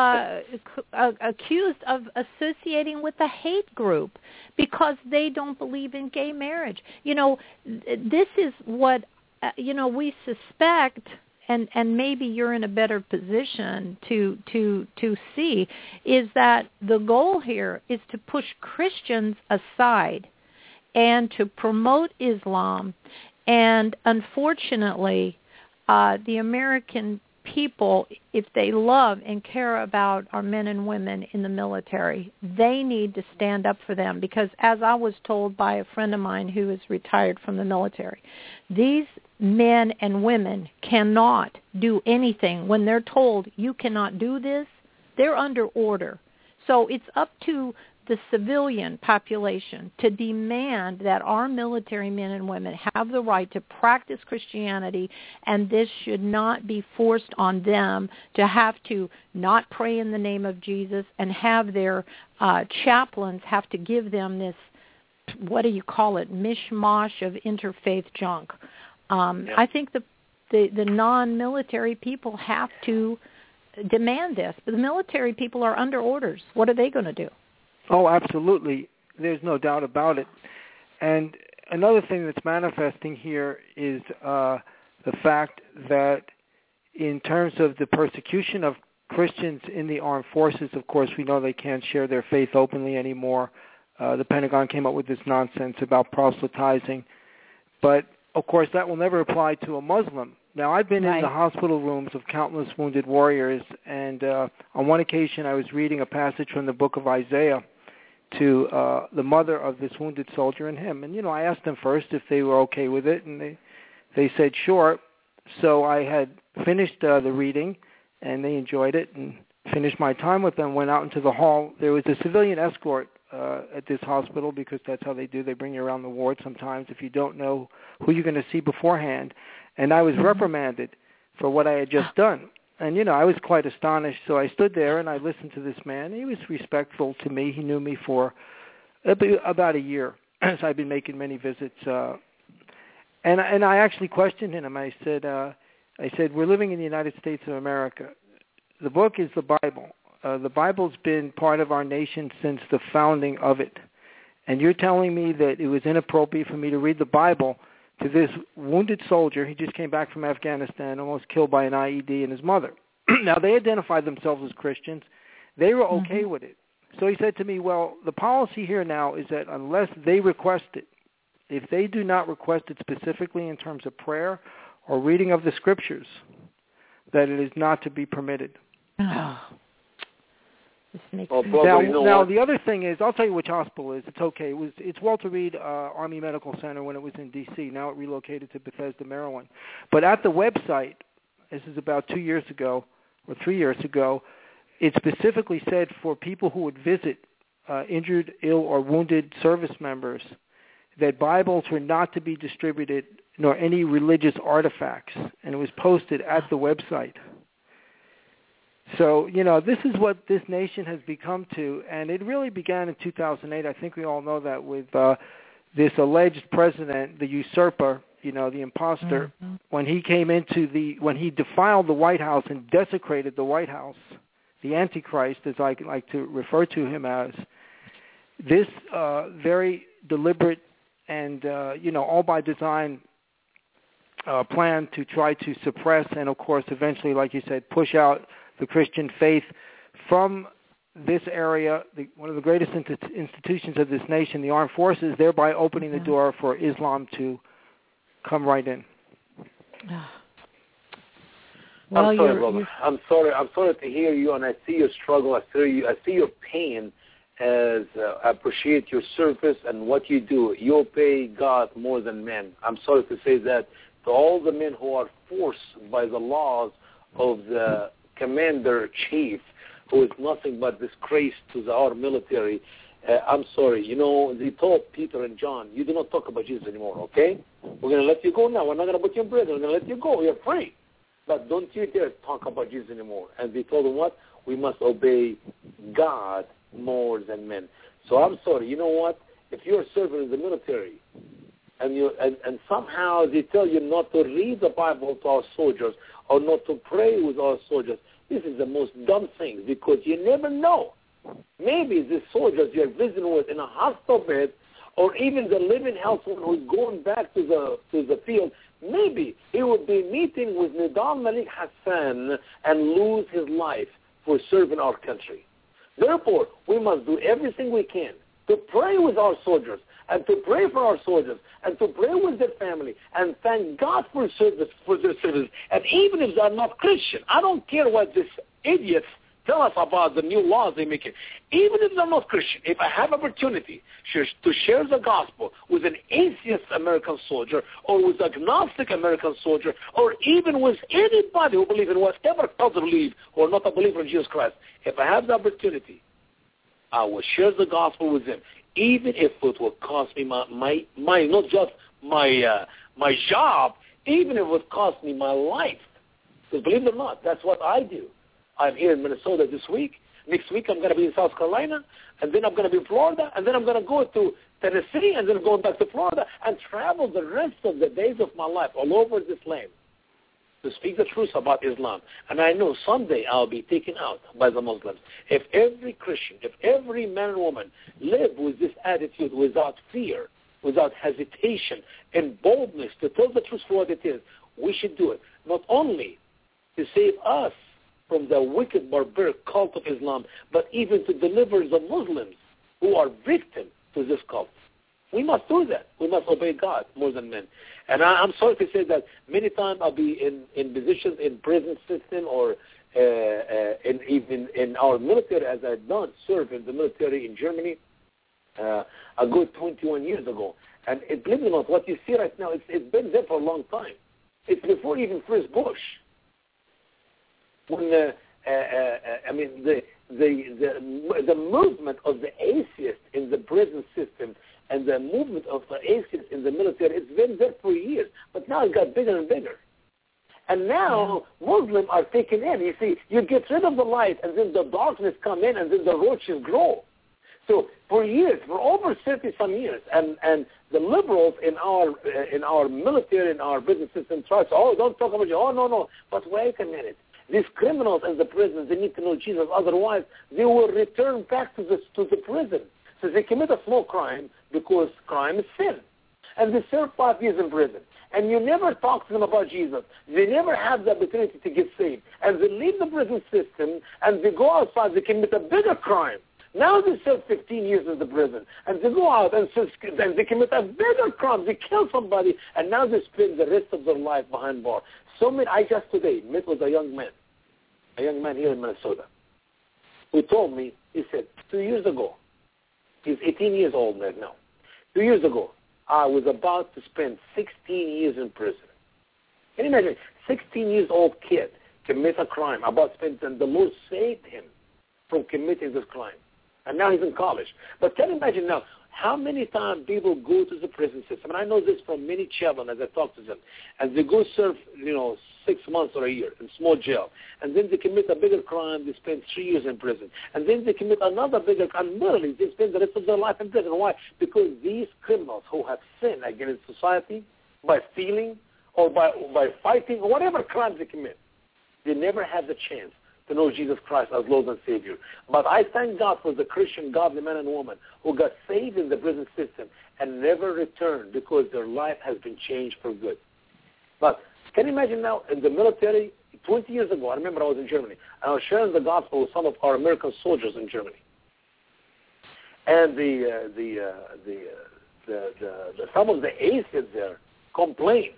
accused of associating with a hate group because they don't believe in gay marriage. You know, this is what, we suspect, and maybe you're in a better position to see, is that the goal here is to push Christians aside and to promote Islam. And unfortunately, the American people, if they love and care about our men and women in the military, they need to stand up for them, because as I was told by a friend of mine who is retired from the military, these men and women cannot do anything. When they're told you cannot do this, they're under order. So it's up to the civilian population to demand that our military men and women have the right to practice Christianity, and this should not be forced on them to have to not pray in the name of Jesus and have their chaplains have to give them this, what do you call it, mishmash of interfaith junk. I think the non-military people have to demand this, but the military people are under orders. What are they going to do? Oh, absolutely. There's no doubt about it. And another thing that's manifesting here is the fact that in terms of the persecution of Christians in the armed forces, of course, we know they can't share their faith openly anymore. The Pentagon came up with this nonsense about proselytizing. But, of course, that will never apply to a Muslim. Now, I've been in the hospital rooms of countless wounded warriors, and on one occasion I was reading a passage from the book of Isaiah to the mother of this wounded soldier and him. And, I asked them first if they were okay with it, and they said sure. So I had finished the reading, and they enjoyed it, and finished my time with them, went out into the hall. There was a civilian escort at this hospital, because that's how they do. They bring you around the ward sometimes if you don't know who you're going to see beforehand. And I was reprimanded for what I had just done. And, I was quite astonished. So I stood there and I listened to this man. He was respectful to me. He knew me for about a year. So I've been making many visits. And I actually questioned him. I said, we're living in the United States of America. The book is the Bible. The Bible's been part of our nation since the founding of it. And you're telling me that it was inappropriate for me to read the Bible to this wounded soldier. He just came back from Afghanistan, almost killed by an IED, and his mother. Now, they identified themselves as Christians. They were okay with it. So he said to me, well, the policy here now is that unless they request it, if they do not request it specifically in terms of prayer or reading of the scriptures, that it is not to be permitted. Now, the other thing is, I'll tell you which hospital it is. It's okay. It's Walter Reed Army Medical Center when it was in D.C. Now it relocated to Bethesda, Maryland. But at the website, this is about 2 years ago or 3 years ago, it specifically said for people who would visit injured, ill, or wounded service members that Bibles were not to be distributed nor any religious artifacts. And it was posted at the website. So, this is what this nation has become to, and it really began in 2008. I think we all know that with this alleged president, the usurper, the imposter, when he came when he defiled the White House and desecrated the White House the Antichrist, as I like to refer to him as, this very deliberate and, all by design plan to try to suppress and, of course, eventually, like you said, push out the Christian faith from this area, one of the greatest institutions of this nation, the armed forces, thereby opening the door for Islam to come right in. Well, I'm sorry, brother. I'm sorry to hear you, and I see your struggle. I see your pain. As I appreciate your service and what you do. You obey God more than men. I'm sorry to say that to all the men who are forced by the laws of the commander-chief, who is nothing but disgrace to our military. I'm sorry. They told Peter and John, you do not talk about Jesus anymore, okay? We're going to let you go now. We're not going to put you in prison. We're going to let you go. You're free. But don't you dare talk about Jesus anymore. And they told them what? We must obey God more than men. So I'm sorry. You know what? If you're serving in the military and somehow they tell you not to read the Bible to our soldiers or not to pray with our soldiers, this is the most dumb thing, because you never know. Maybe the soldiers you're visiting with in a hospital bed, or even the living health one who's going back to the field, maybe he would be meeting with Nidal Malik Hassan and lose his life for serving our country. Therefore, we must do everything we can to pray with our soldiers and to pray for our soldiers and to pray with their family and thank God for their service. And even if they're not Christian, I don't care what these idiots tell us about the new laws they're making. Even if they're not Christian, if I have opportunity to share the gospel with an atheist American soldier or with an agnostic American soldier or even with anybody who believes in whatever cult they believe or not a believer in Jesus Christ, if I have the opportunity, I will share the gospel with them, even if it will cost me my not just my job, even if it would cost me my life. Because believe it or not, that's what I do. I'm here in Minnesota this week. Next week I'm going to be in South Carolina, and then I'm going to be in Florida, and then I'm going to go to Tennessee, and then going back to Florida, and travel the rest of the days of my life all over this land to speak the truth about Islam. And I know someday I'll be taken out by the Muslims. If every Christian, if every man and woman live with this attitude without fear, without hesitation, and boldness to tell the truth for what it is, we should do it. Not only to save us from the wicked, barbaric cult of Islam, but even to deliver the Muslims who are victims to this cult. We must do that. We must obey God more than men. And I'm sorry to say that many times I'll be in positions in prison system or even in our military, as I've done serve in the military in Germany a good 21 years ago. And believe it or not, what you see right now, it's been there for a long time. It's before even first Bush. When the movement of the atheists in the prison system and the movement of the atheists in the military, it's been there for years, but now it got bigger and bigger. And now Muslims are taken in. You see, you get rid of the light, and then the darkness come in, and then the roaches grow. So for years, for over 30-some years, and the liberals in our military, in our business system, try to, don't talk about you. Oh, no. But wait a minute. These criminals in the prisons, they need to know Jesus. Otherwise, they will return back to the prison. So they commit a small crime because crime is sin. And they serve 5 years in prison. And you never talk to them about Jesus. They never have the opportunity to get saved. And they leave the prison system, and they go outside, they commit a bigger crime. Now they serve 15 years in the prison. And they go out and they commit a bigger crime. They kill somebody, and now they spend the rest of their life behind bars. I just today met with a young man here in Minnesota, who told me, he said, 2 years ago, he's 18 years old right now. 2 years ago, I was about to spend 16 years in prison. Can you imagine? 16 years old kid commit a crime about spending, and the Lord saved him from committing this crime. And now he's in college. But can you imagine now, how many times people go to the prison system, and I know this from many children as I talk to them, and they go serve, 6 months or a year in small jail, and then they commit a bigger crime, they spend 3 years in prison, and then they commit another bigger crime, literally they spend the rest of their life in prison. Why? Because these criminals who have sinned against society by stealing or by fighting or whatever crimes they commit, they never have the chance to know Jesus Christ as Lord and Savior. But I thank God for the Christian, godly man and woman who got saved in the prison system and never returned because their life has been changed for good. But can you imagine now in the military, 20 years ago, I remember I was in Germany, and I was sharing the gospel with some of our American soldiers in Germany. And some of the aces there complained.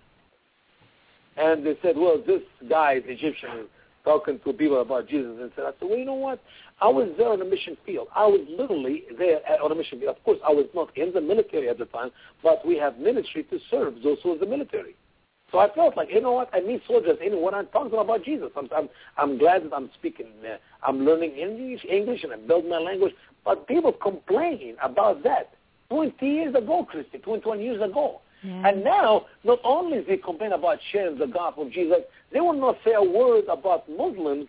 And they said, well, this guy, the Egyptian, talking to people about Jesus, and said, I said, well, you know what? I was there on a mission field. I was literally there on a mission field. Of course, I was not in the military at the time, but we have ministry to serve those who are in the military. So I felt like, you know what? I need soldiers when I'm talking about Jesus. I'm glad that I'm speaking. I'm learning English, and I build my language. But people complain about that 20 years ago, Christy, 21 years ago. Yeah. And now, not only they complain about sharing the gospel of Jesus, they will not say a word about Muslims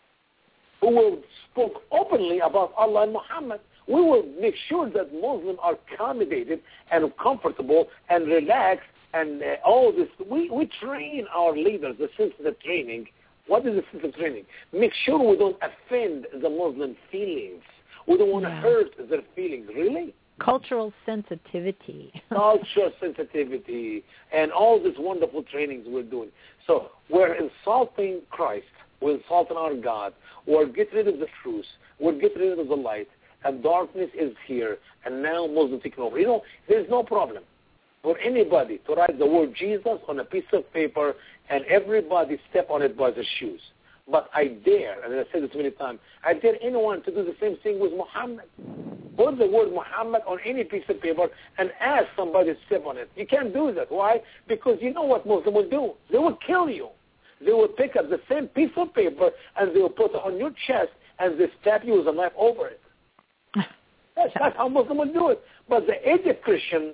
who will speak openly about Allah and Muhammad. We will make sure that Muslims are accommodated and comfortable and relaxed and all this. We train our leaders, the sensitive training. What is the sensitive training? Make sure we don't offend the Muslim feelings. We don't want to hurt their feelings, really. Cultural sensitivity. Cultural sensitivity and all these wonderful trainings we're doing. So we're insulting Christ. We're insulting our God. We're getting rid of the truth. We're getting rid of the light. And darkness is here. And now Muslims taking over. You know, there's no problem for anybody to write the word Jesus on a piece of paper and everybody step on it by their shoes. But I dare, and I said this many times, I dare anyone to do the same thing with Muhammad. Put the word Muhammad on any piece of paper and ask somebody to step on it. You can't do that. Why? Because you know what Muslims will do. They will kill you. They will pick up the same piece of paper and they will put it on your chest and they stab you with a knife over it. That's how Muslims will do it. But the idiot Christian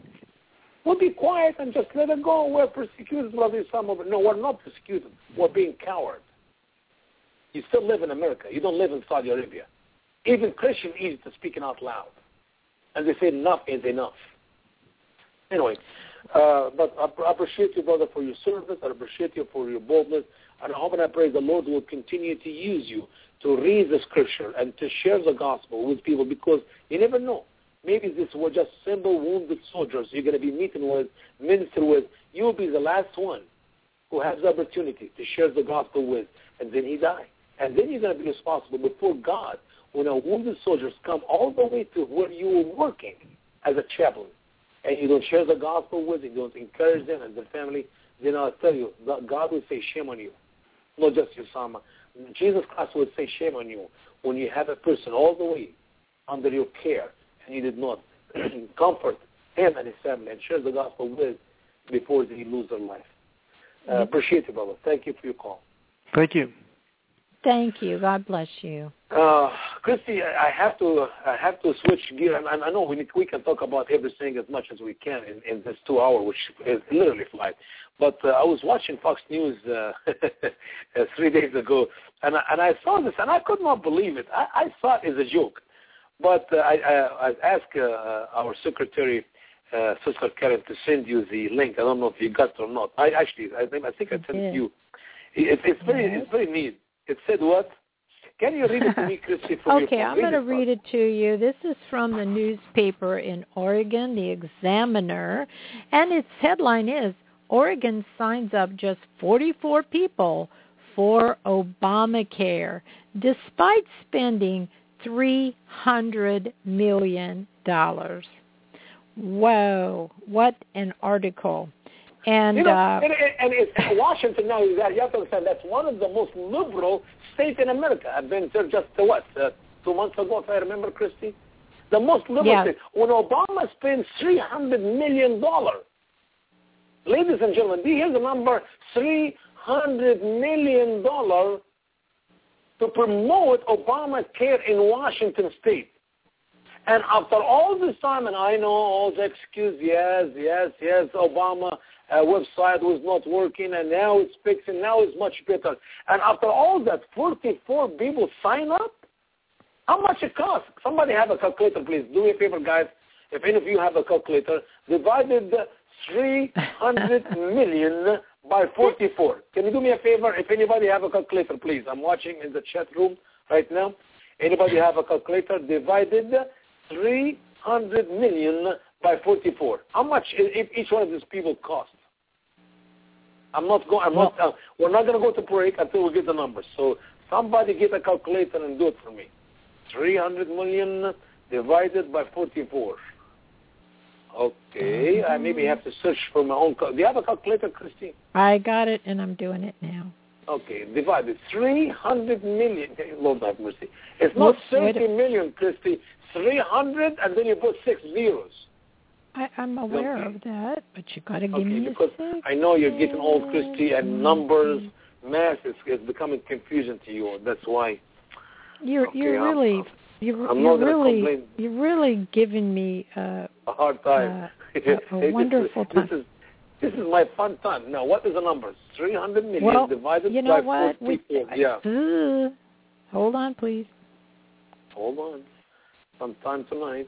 will be quiet and just let it go. We're persecuted, brother. No, we're not persecuted. We're being cowards. You still live in America. You don't live in Saudi Arabia. Even Christians is speaking out loud. And they say enough is enough. Anyway, but I appreciate you, brother, for your service. I appreciate you for your boldness. And I hope and I pray the Lord will continue to use you to read the scripture and to share the gospel with people because you never know. Maybe this were just simple wounded soldiers you're going to be meeting with, minister with. You will be the last one who has the opportunity to share the gospel with, and then he died. And then you're going to be responsible before God when a wounded soldiers come all the way to where you were working as a chaplain, and you don't share the gospel with them, you don't encourage them and their family, then I'll tell you, God will say shame on you. Not just Usama. Jesus Christ would say shame on you when you have a person all the way under your care and you did not comfort him and his family and share the gospel with before they lose their life. Appreciate you, brother. Thank you for your call. Thank you. Thank you. God bless you. Christy, I have to switch gear. I know we can talk about everything as much as we can in this 2 hour, which is literally flight. But I was watching Fox News 3 days ago, and I saw this, and I could not believe it. I thought it was a joke. But I asked our secretary, Sister Karen, to send you the link. I don't know if you got it or not. I think I sent it to you. It's very neat. It said what? Can you read it to me, Christy? Okay, I'm going to read it to you. This is from the newspaper in Oregon, the Examiner, and its headline is, Oregon signs up just 44 people for Obamacare, despite spending $300 million. Whoa, what an article. And it's in Washington now. You have to understand that's one of the most liberal states in America. I've been there just 2 months ago, if I remember, Christy. The most liberal state. When Obama spent $300 million, ladies and gentlemen, here's the number: $300 million to promote Obamacare in Washington State. And after all this time, and I know all the excuse, yes, Obama website was not working, and now it's fixing, now it's much better. And after all that, 44 people sign up? How much it costs? Somebody have a calculator, please. Do me a favor, guys. If any of you have a calculator, divided $300 million by 44. Can you do me a favor? If anybody have a calculator, please. I'm watching in the chat room right now. Anybody have a calculator? Divided 300 million by 44. How much each one of these people cost? We're not going to go to break until we get the numbers. So somebody get a calculator and do it for me. 300 million divided by 44. Okay, I maybe have to search for my own. Do you have a calculator, Christine? I got it, and I'm doing it now. Okay, divided 300 million. Lord have mercy. It's not 30 million, Christy. 300, and then you put 6 zeros. I'm aware of that, but you got to give me because a 6. I know you're getting old, Christy, and numbers, math is becoming confusing to you. That's why. You're really giving me a hard time. a wonderful time. This is my fun time. Now, what is the numbers? 300 million divided by 44. Hold on, please. Hold on. Sometime tonight.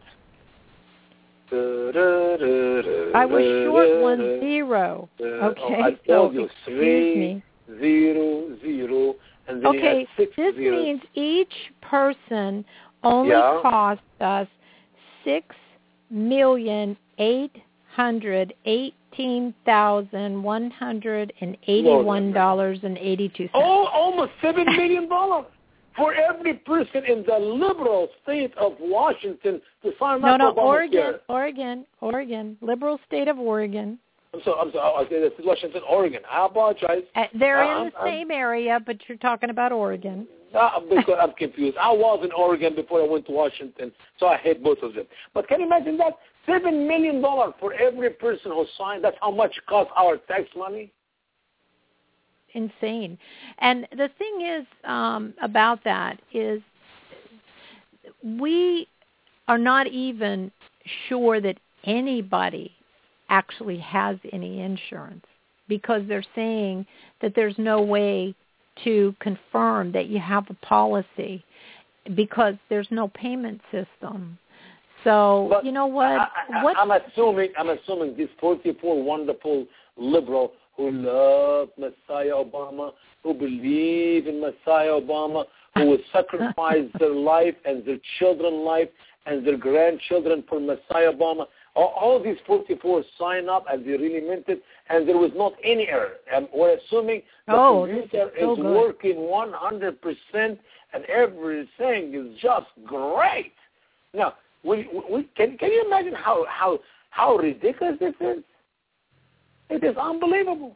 I was short 1 0. Okay, I told you 3 0 0, and then you had 6 this zeros. means each person only cost us $6,818,181.82. Oh, almost $7 million for every person in the liberal state of Washington to sign up for Obamacare. Oregon, liberal state of Oregon. I'm sorry. This is Washington, Oregon. I apologize. They're in the same area, but you're talking about Oregon. Because I'm confused. I was in Oregon before I went to Washington, so I hate both of them. But can you imagine that? $7 million for every person who signed. That's how much it costs our tax money. Insane. And the thing is about that is we are not even sure that anybody actually has any insurance because they're saying that there's no way to confirm that you have a policy because there's no payment system. So, but you know what? I'm assuming these 44 wonderful liberals who love Messiah Obama, who believe in Messiah Obama, who will sacrifice their life and their children's life and their grandchildren for Messiah Obama. All these 44 sign up and they really meant it, and there was not any error. And we're assuming the computer is working 100% and everything is just great. Now, can you imagine how ridiculous this is? It is unbelievable.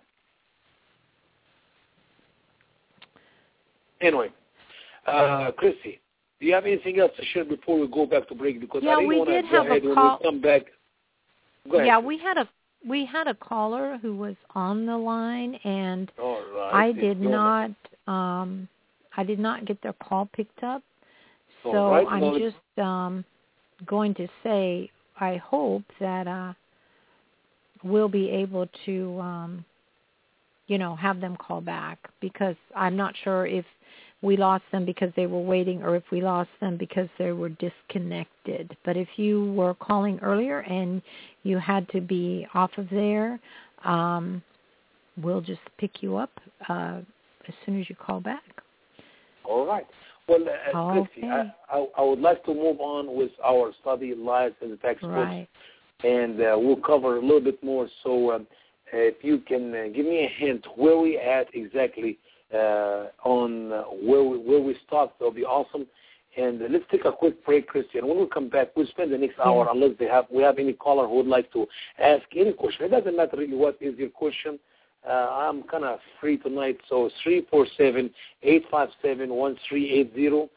Anyway, Chrissy, do you have anything else to share before we go back to break? Because I really want to go ahead when we come back. Go ahead. Yeah, we had a caller who was on the line, and I did not get their call picked up. So I'm just going to say I hope that we'll be able to have them call back, because I'm not sure if we lost them because they were waiting or if we lost them because they were disconnected. But if you were calling earlier and you had to be off of there, we'll just pick you up as soon as you call back. All right. Well, Christy, I would like to move on with our study Lies in the Textbooks. Right. And we'll cover a little bit more. So if you can give me a hint where we at exactly on where we start, that'll be awesome. And let's take a quick break, Christy. And when we come back, we'll spend the next hour unless we have any caller who would like to ask any question. It doesn't matter really what is your question. I'm kind of free tonight. So 347-857-1380,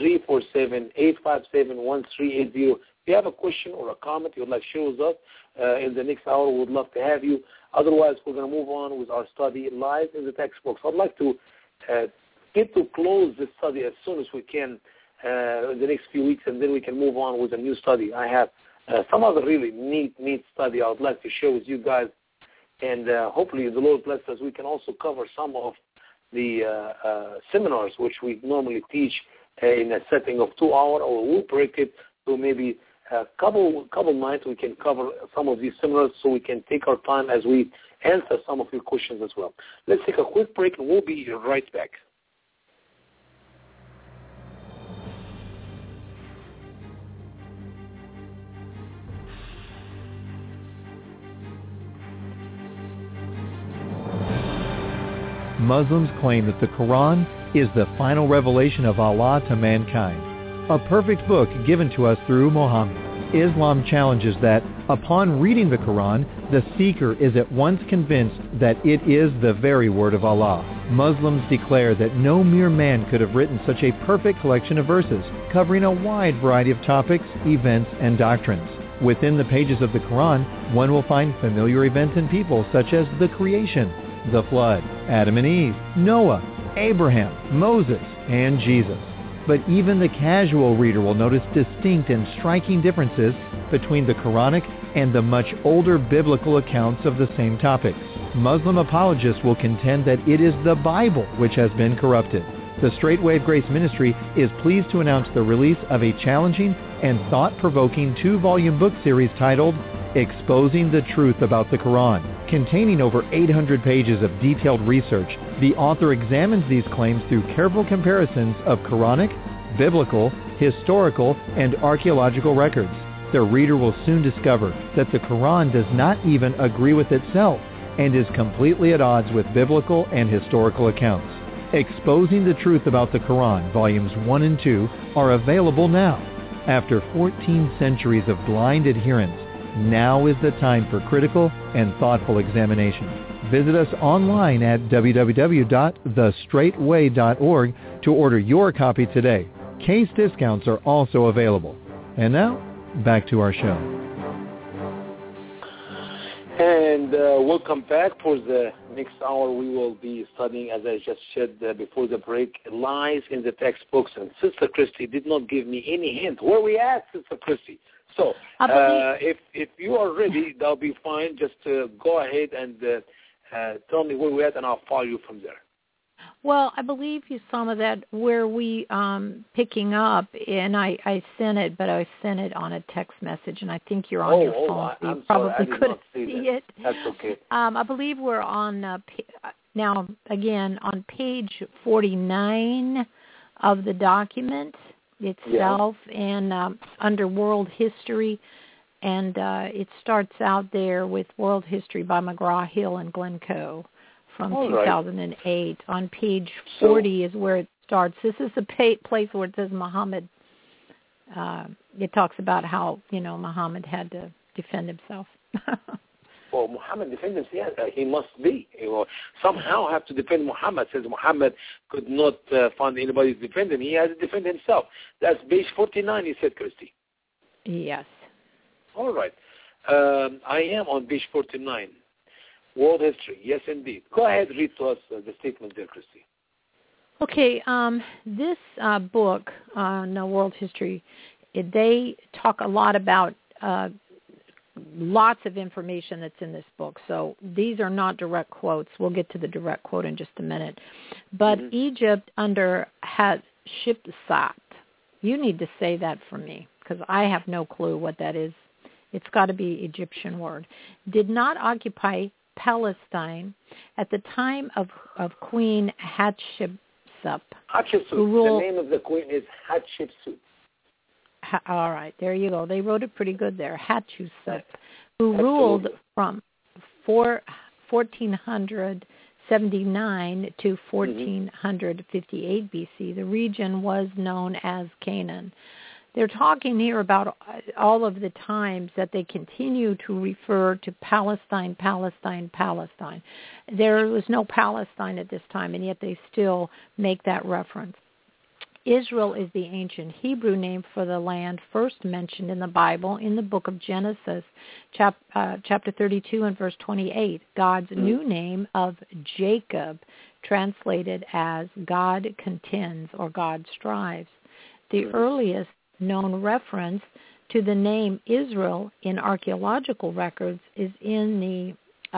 347-857-1380. If you have a question or a comment you'd like to share with us in the next hour, we'd love to have you. Otherwise, we're going to move on with our study Lies in the Textbooks. I'd like to get to close this study as soon as we can in the next few weeks, and then we can move on with a new study. I have some other really neat study I would like to share with you guys, and hopefully the Lord bless us. We can also cover some of the seminars which we normally teach in a setting of 2 hours, or we'll break it to maybe a couple nights we can cover some of these seminars, so we can take our time as we answer some of your questions as well. Let's take a quick break, and we'll be right back. Muslims claim that the Quran is the final revelation of Allah to mankind, a perfect book given to us through Muhammad. Islam challenges that, upon reading the Quran, the seeker is at once convinced that it is the very word of Allah. Muslims declare that no mere man could have written such a perfect collection of verses, covering a wide variety of topics, events, and doctrines. Within the pages of the Quran, one will find familiar events and people such as the creation, the flood, Adam and Eve, Noah, Abraham, Moses, and Jesus. But even the casual reader will notice distinct and striking differences between the Quranic and the much older biblical accounts of the same topics. Muslim apologists will contend that it is the Bible which has been corrupted. The Straight Wave Grace Ministry is pleased to announce the release of a challenging and thought-provoking 2-volume book series titled Exposing the Truth About the Quran. Containing over 800 pages of detailed research, the author examines these claims through careful comparisons of Quranic, biblical, historical, and archaeological records. The reader will soon discover that the Quran does not even agree with itself and is completely at odds with biblical and historical accounts. Exposing the Truth About the Quran, Volumes 1 and 2, are available now. After 14 centuries of blind adherence, now is the time for critical and thoughtful examination. Visit us online at www.thestraightway.org to order your copy today. Case discounts are also available. And now, back to our show. And welcome back. For the next hour, we will be studying, as I just said before the break, lies in the textbooks. And Sister Christy did not give me any hint. Where are we at, Sister Christy? So if you are ready, that'll be fine. Just go ahead and tell me where we're at, and I'll follow you from there. Well, I believe, Usama, that where we picking up, and I sent it, but I sent it on a text message, and I think you're on your phone, so you probably couldn't see it. That's okay. I believe we're on, now, again, on page 49 of the document itself, and under World History, and it starts out there with World History by McGraw-Hill and Glencoe from 2008. Right. On page 40 is where it starts. This is the place where it says Muhammad. It talks about how, Muhammad had to defend himself. Well, Muhammad defended himself. He must be. He will somehow have to defend Muhammad, since Muhammad could not find anybody to defend him. He had to defend himself. That's page 49, you said, Christy. Yes. All right. I am on page 49. World History. Yes, indeed. Go ahead, read to us the statement there, Christy. Okay. This book, World History, they talk a lot about lots of information that's in this book. So these are not direct quotes. We'll get to the direct quote in just a minute. But Egypt under Hatshepsut, you need to say that for me because I have no clue what that is. It's got to be Egyptian word. Did not occupy Palestine at the time of Queen Hatshepsut. Hatshepsut. The name of the queen is Hatshepsut. All right, there you go. They wrote it pretty good there. Hatshepsut, who ruled from 1479 to 1458 BC. The region was known as Canaan. They're talking here about all of the times that they continue to refer to Palestine, Palestine, Palestine. There was no Palestine at this time, and yet they still make that reference. Israel is the ancient Hebrew name for the land first mentioned in the Bible in the book of Genesis, chapter 32 and verse 28. God's new name of Jacob, translated as God contends or God strives. The earliest known reference to the name Israel in archaeological records is in the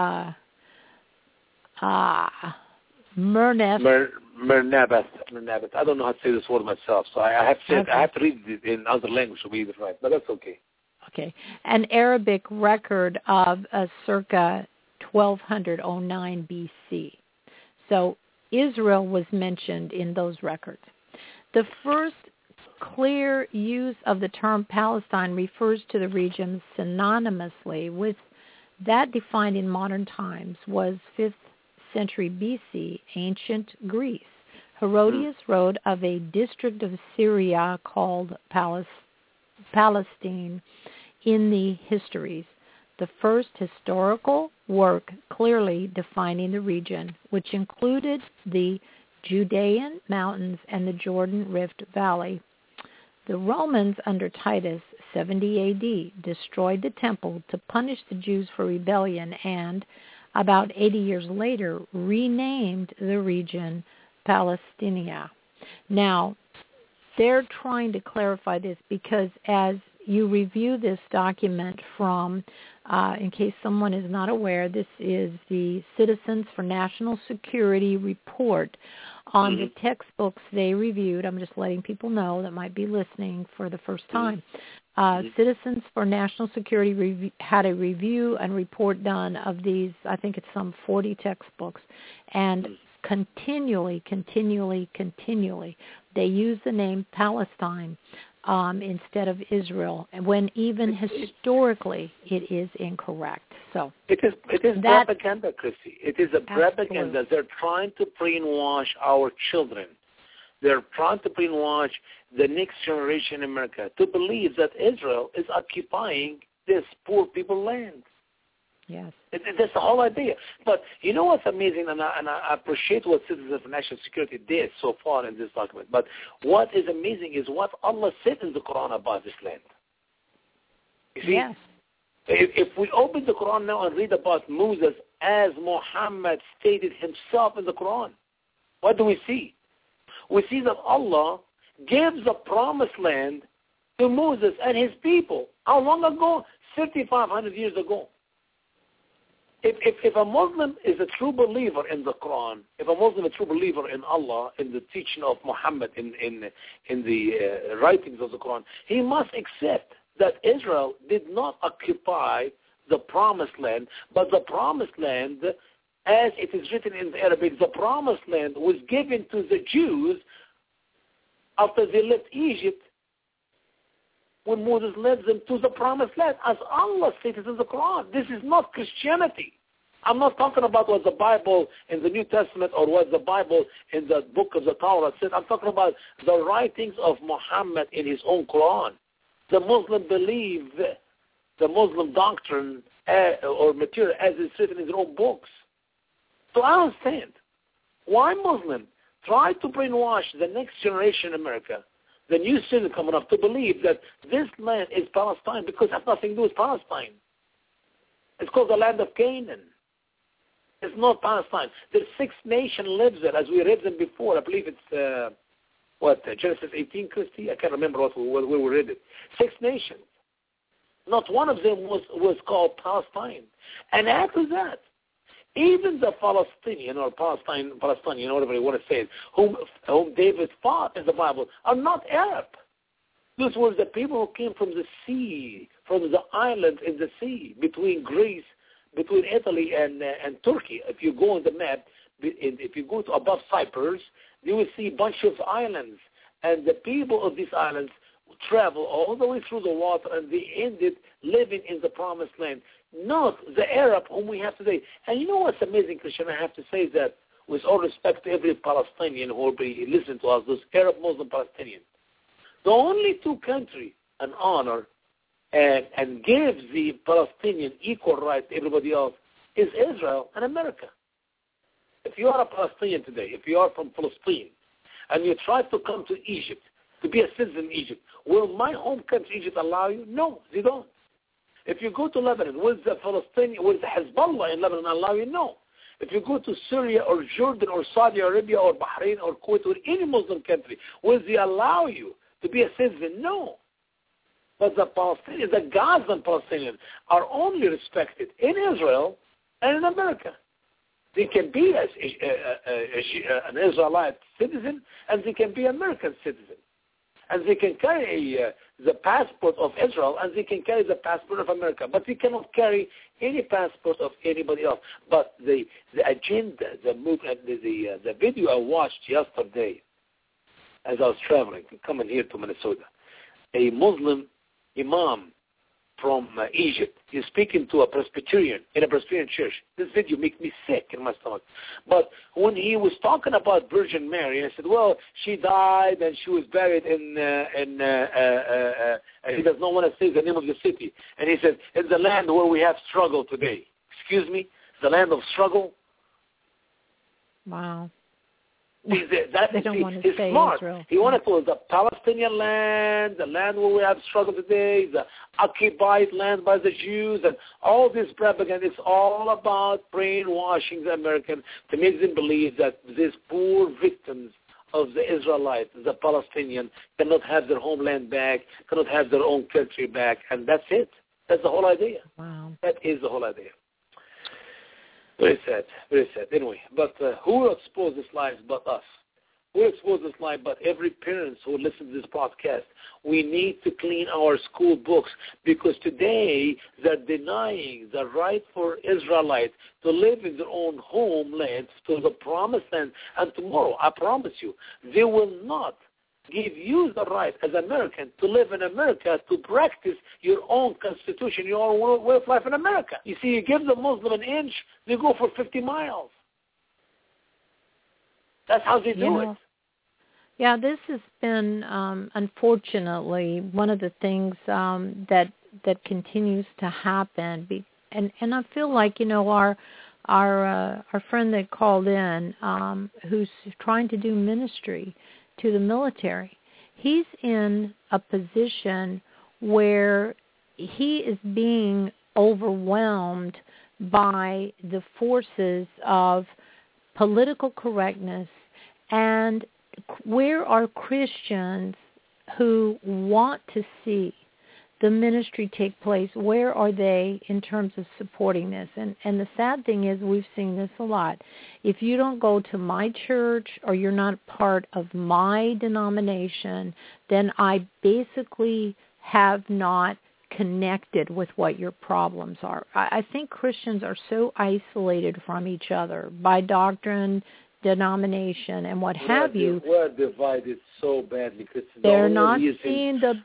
Mernabeth. I don't know how to say this word myself, so I have to read it in other language to be right, but that's okay. Okay, an Arabic record of circa 1209 BC. So Israel was mentioned in those records. The first clear use of the term Palestine refers to the region synonymously with that defined in modern times was 5th century BC, ancient Greece. Herodotus wrote of a district of Syria called Palestine in the Histories, the first historical work clearly defining the region, which included the Judean mountains and the Jordan Rift Valley. The Romans under Titus, 70 A.D., destroyed the temple to punish the Jews for rebellion and, about 80 years later, renamed the region Palestina. Now, they're trying to clarify this because as you review this document from, in case someone is not aware, this is the Citizens for National Security report on the textbooks they reviewed. I'm just letting people know that might be listening for the first time. Citizens for National Security had a review and report done of these, I think it's some 40 textbooks, and continually, they use the name Palestine instead of Israel, when even historically it is incorrect. So it is propaganda, Christy. It is a propaganda. They're trying to brainwash our children. They're trying to brainwash the next generation in America to believe that Israel is occupying this poor people land. Yes. That's the whole idea. But you know what's amazing, and I appreciate what Citizens for National Security did so far in this document, but what is amazing is what Allah said in the Quran about this land. You see? Yes. If we open the Quran now and read about Moses as Muhammad stated himself in the Quran, what do we see? We see that Allah gives the promised land to Moses and his people. How long ago? 5,500 years ago. If a Muslim is a true believer in the Quran, if a Muslim is a true believer in Allah, in the teaching of Muhammad, in the writings of the Quran, he must accept that Israel did not occupy the promised land, but the promised land, as it is written in the Arabic, the promised land was given to the Jews after they left Egypt, when Moses led them to the promised land, as Allah stated in the Quran. This is not Christianity. I'm not talking about what the Bible in the New Testament or what the Bible in the book of the Torah said. I'm talking about the writings of Muhammad in his own Quran. The Muslim believe the Muslim doctrine or material as it's written in their own books. So I understand why Muslims try to brainwash the next generation in America, the new citizen coming up, to believe that this land is Palestine, because it has nothing to do with Palestine. It's called the land of Canaan. It's not Palestine. The sixth nation lives there, as we read them before. I believe it's, Genesis 18, Christy? I can't remember where we read it. 6 nations. Not one of them was called Palestine. And after that, even the Palestinian or Palestinian, whatever you want to say, whom David fought in the Bible, are not Arab. Those were the people who came from the sea, from the islands in the sea, between Greece, between Italy and Turkey. If you go on the map, if you go to above Cyprus, you will see a bunch of islands. And the people of these islands travel all the way through the water, and they ended living in the promised land. Not the Arab whom we have today. And you know what's amazing, Christian? I have to say that with all respect to every Palestinian who will be listening to us, those Arab Muslim Palestinians, the only two countries an honor and gives the Palestinian equal right to everybody else is Israel and America. If you are a Palestinian today, if you are from Palestine, and you try to come to Egypt, to be a citizen in Egypt, will my home country, Egypt, allow you? No, they don't. If you go to Lebanon, will the Hezbollah in Lebanon allow you? No. If you go to Syria or Jordan or Saudi Arabia or Bahrain or Kuwait or any Muslim country, will they allow you to be a citizen? No. But the Palestinians, the Gazan Palestinians, are only respected in Israel and in America. They can be an Israelite citizen, and they can be American citizen. and they can carry the passport of Israel, and they can carry the passport of America, but they cannot carry any passport of anybody else. But the agenda, the video I watched yesterday as I was traveling, coming here to Minnesota, a Muslim imam from Egypt. He's speaking to a Presbyterian in a Presbyterian church. This video makes me sick in my stomach. But when he was talking about Virgin Mary, I said, well, she died and she was buried in he does not want to say the name of the city. And he said, it's the land where we have struggle today. Excuse me? The land of struggle? Wow. They don't want to say smart. Israel. He wanted to the Palestinian land, the land where we have struggle today, the occupied land by the Jews, and all this propaganda. It's all about brainwashing the American to make them believe that these poor victims of the Israelites, the Palestinians, cannot have their homeland back, cannot have their own country back, and that's it. That's the whole idea. Wow. That is the whole idea. Very sad, very sad. Anyway, but who will expose this lies but us? Who will expose this lie but every parent who listens to this podcast? We need to clean our school books because today they're denying the right for Israelites to live in their own homeland, to the promised land. And tomorrow, I promise you, they will not give you the right as American to live in America, to practice your own constitution, your own way of life in America. You see, you give the Muslim an inch, they go for 50 miles. That's how they do it. Yeah, this has been, unfortunately, one of the things that continues to happen. And I feel like, our friend that called in, who's trying to do ministry to the military, he's in a position where he is being overwhelmed by the forces of political correctness. And where are Christians who want to see the ministry take place? Where are they in terms of supporting this? And the sad thing is we've seen this a lot. If you don't go to my church or you're not part of my denomination, then I basically have not connected with what your problems are. I think Christians are so isolated from each other by doctrine, denomination, and what have you. We're divided so badly. They're not seeing the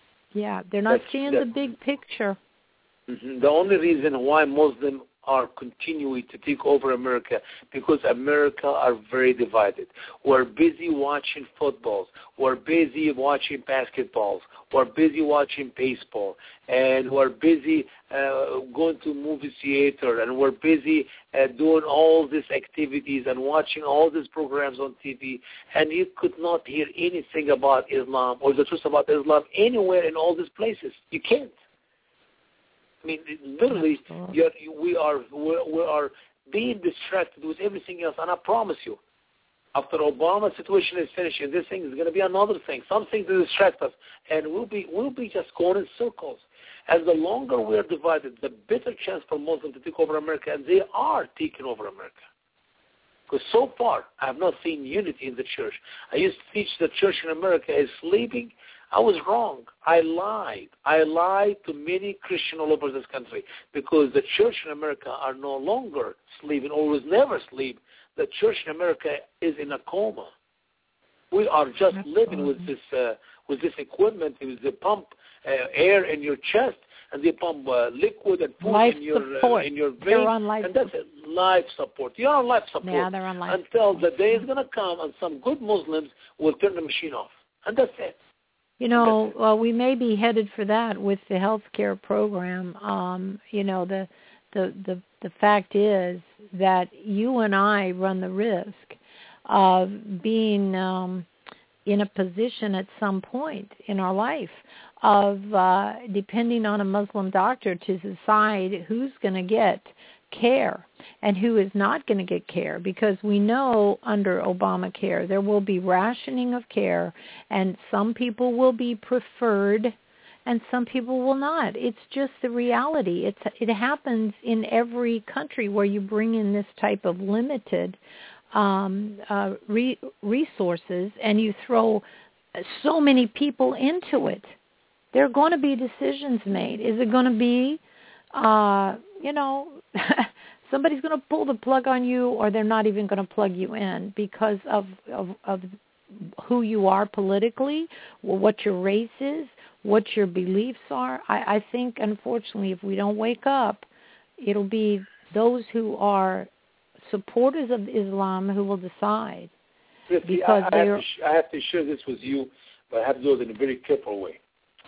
big picture. Mm-hmm. The only reason why Muslims are continuing to take over America because America are very divided. We're busy watching footballs. We're busy watching basketballs. We're busy watching baseball. And we're busy going to movie theater. And we're busy doing all these activities and watching all these programs on TV. And you could not hear anything about Islam or the truth about Islam anywhere in all these places. You can't. I mean, literally, we are being distracted with everything else. And I promise you, after Obama's situation is finished, this thing is going to be another thing, something to distract us, and we'll be just going in circles. As the longer we are divided, the better chance for Muslims to take over America, and they are taking over America. Because so far, I have not seen unity in the church. I used to teach the church in America is sleeping. I was wrong. I lied. I lied to many Christians all over this country because the church in America are no longer sleeping or was never asleep. The church in America is in a coma. We are just living with this equipment. With the pump air in your chest, and they pump liquid and food in your vein, and that's it. Life support. You're on life support until the day is going to come and some good Muslims will turn the machine off, and that's it. Well, we may be headed for that with the healthcare program. The fact is that you and I run the risk of being in a position at some point in our life of depending on a Muslim doctor to decide who's going to get care and who is not going to get care, because we know under Obamacare there will be rationing of care, and some people will be preferred and some people will not. It's just the reality. It happens in every country where you bring in this type of limited resources and you throw so many people into it. There are going to be decisions made. Is it going to be, somebody's going to pull the plug on you, or they're not even going to plug you in because of who you are politically, or what your race is, what your beliefs are. I think, unfortunately, if we don't wake up, it'll be those who are supporters of Islam who will decide. Christy, I have to share this with you, but I have to do it in a very careful way.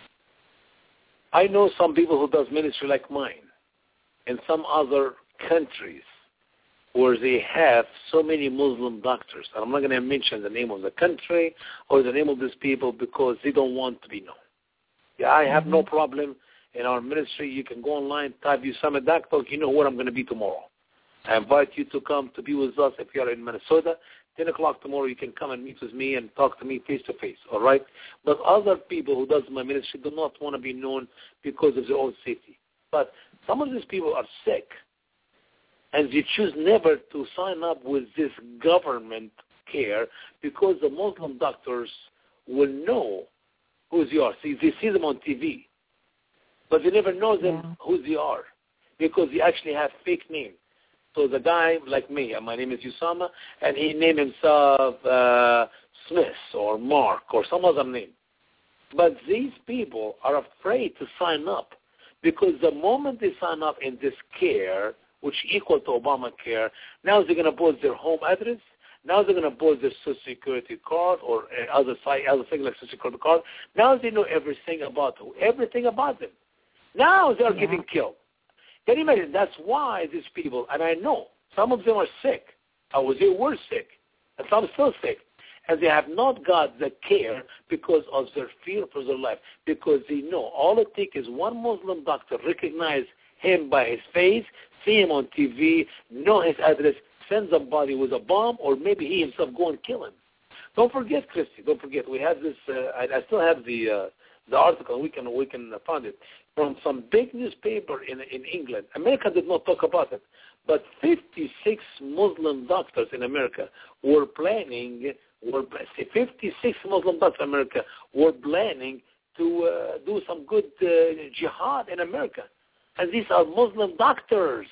I know some people who does ministry like mine in some other countries where they have so many Muslim doctors. And I'm not going to mention the name of the country or the name of these people because they don't want to be known. Yeah, I have no problem in our ministry. You can go online, type Usama Doctor, you know where I'm going to be tomorrow. I invite you to come to be with us if you are in Minnesota. 10 o'clock tomorrow, you can come and meet with me and talk to me face-to-face, all right? But other people who does my ministry do not want to be known because of their own safety. But some of these people are sick, and they choose never to sign up with this government care because the Muslim doctors will know who they are. See, they see them on TV, but they never know them who they are because they actually have fake names. So the guy, like me, my name is Usama, and he named himself Smith or Mark or some other name. But these people are afraid to sign up because the moment they sign up in this care, which equal to Obamacare, now they're going to post their home address. Now they're going to post their Social Security card or other thing like Social Security card. Now they know everything about them. Now they are getting killed. Can you imagine? That's why these people, and I know some of them are sick. They were sick, and some are still sick. And they have not got the care because of their fear for their life, because they know all it takes is one Muslim doctor recognize him by his face, see him on TV, know his address, send somebody with a bomb, or maybe he himself go and kill him. Don't forget, Christy, we have this, I still have the article, we can find it, from some big newspaper in England. America did not talk about it, but 56 Muslim doctors in America were planning 56 Muslim doctors in America were planning to do some good jihad in America. And these are Muslim doctors.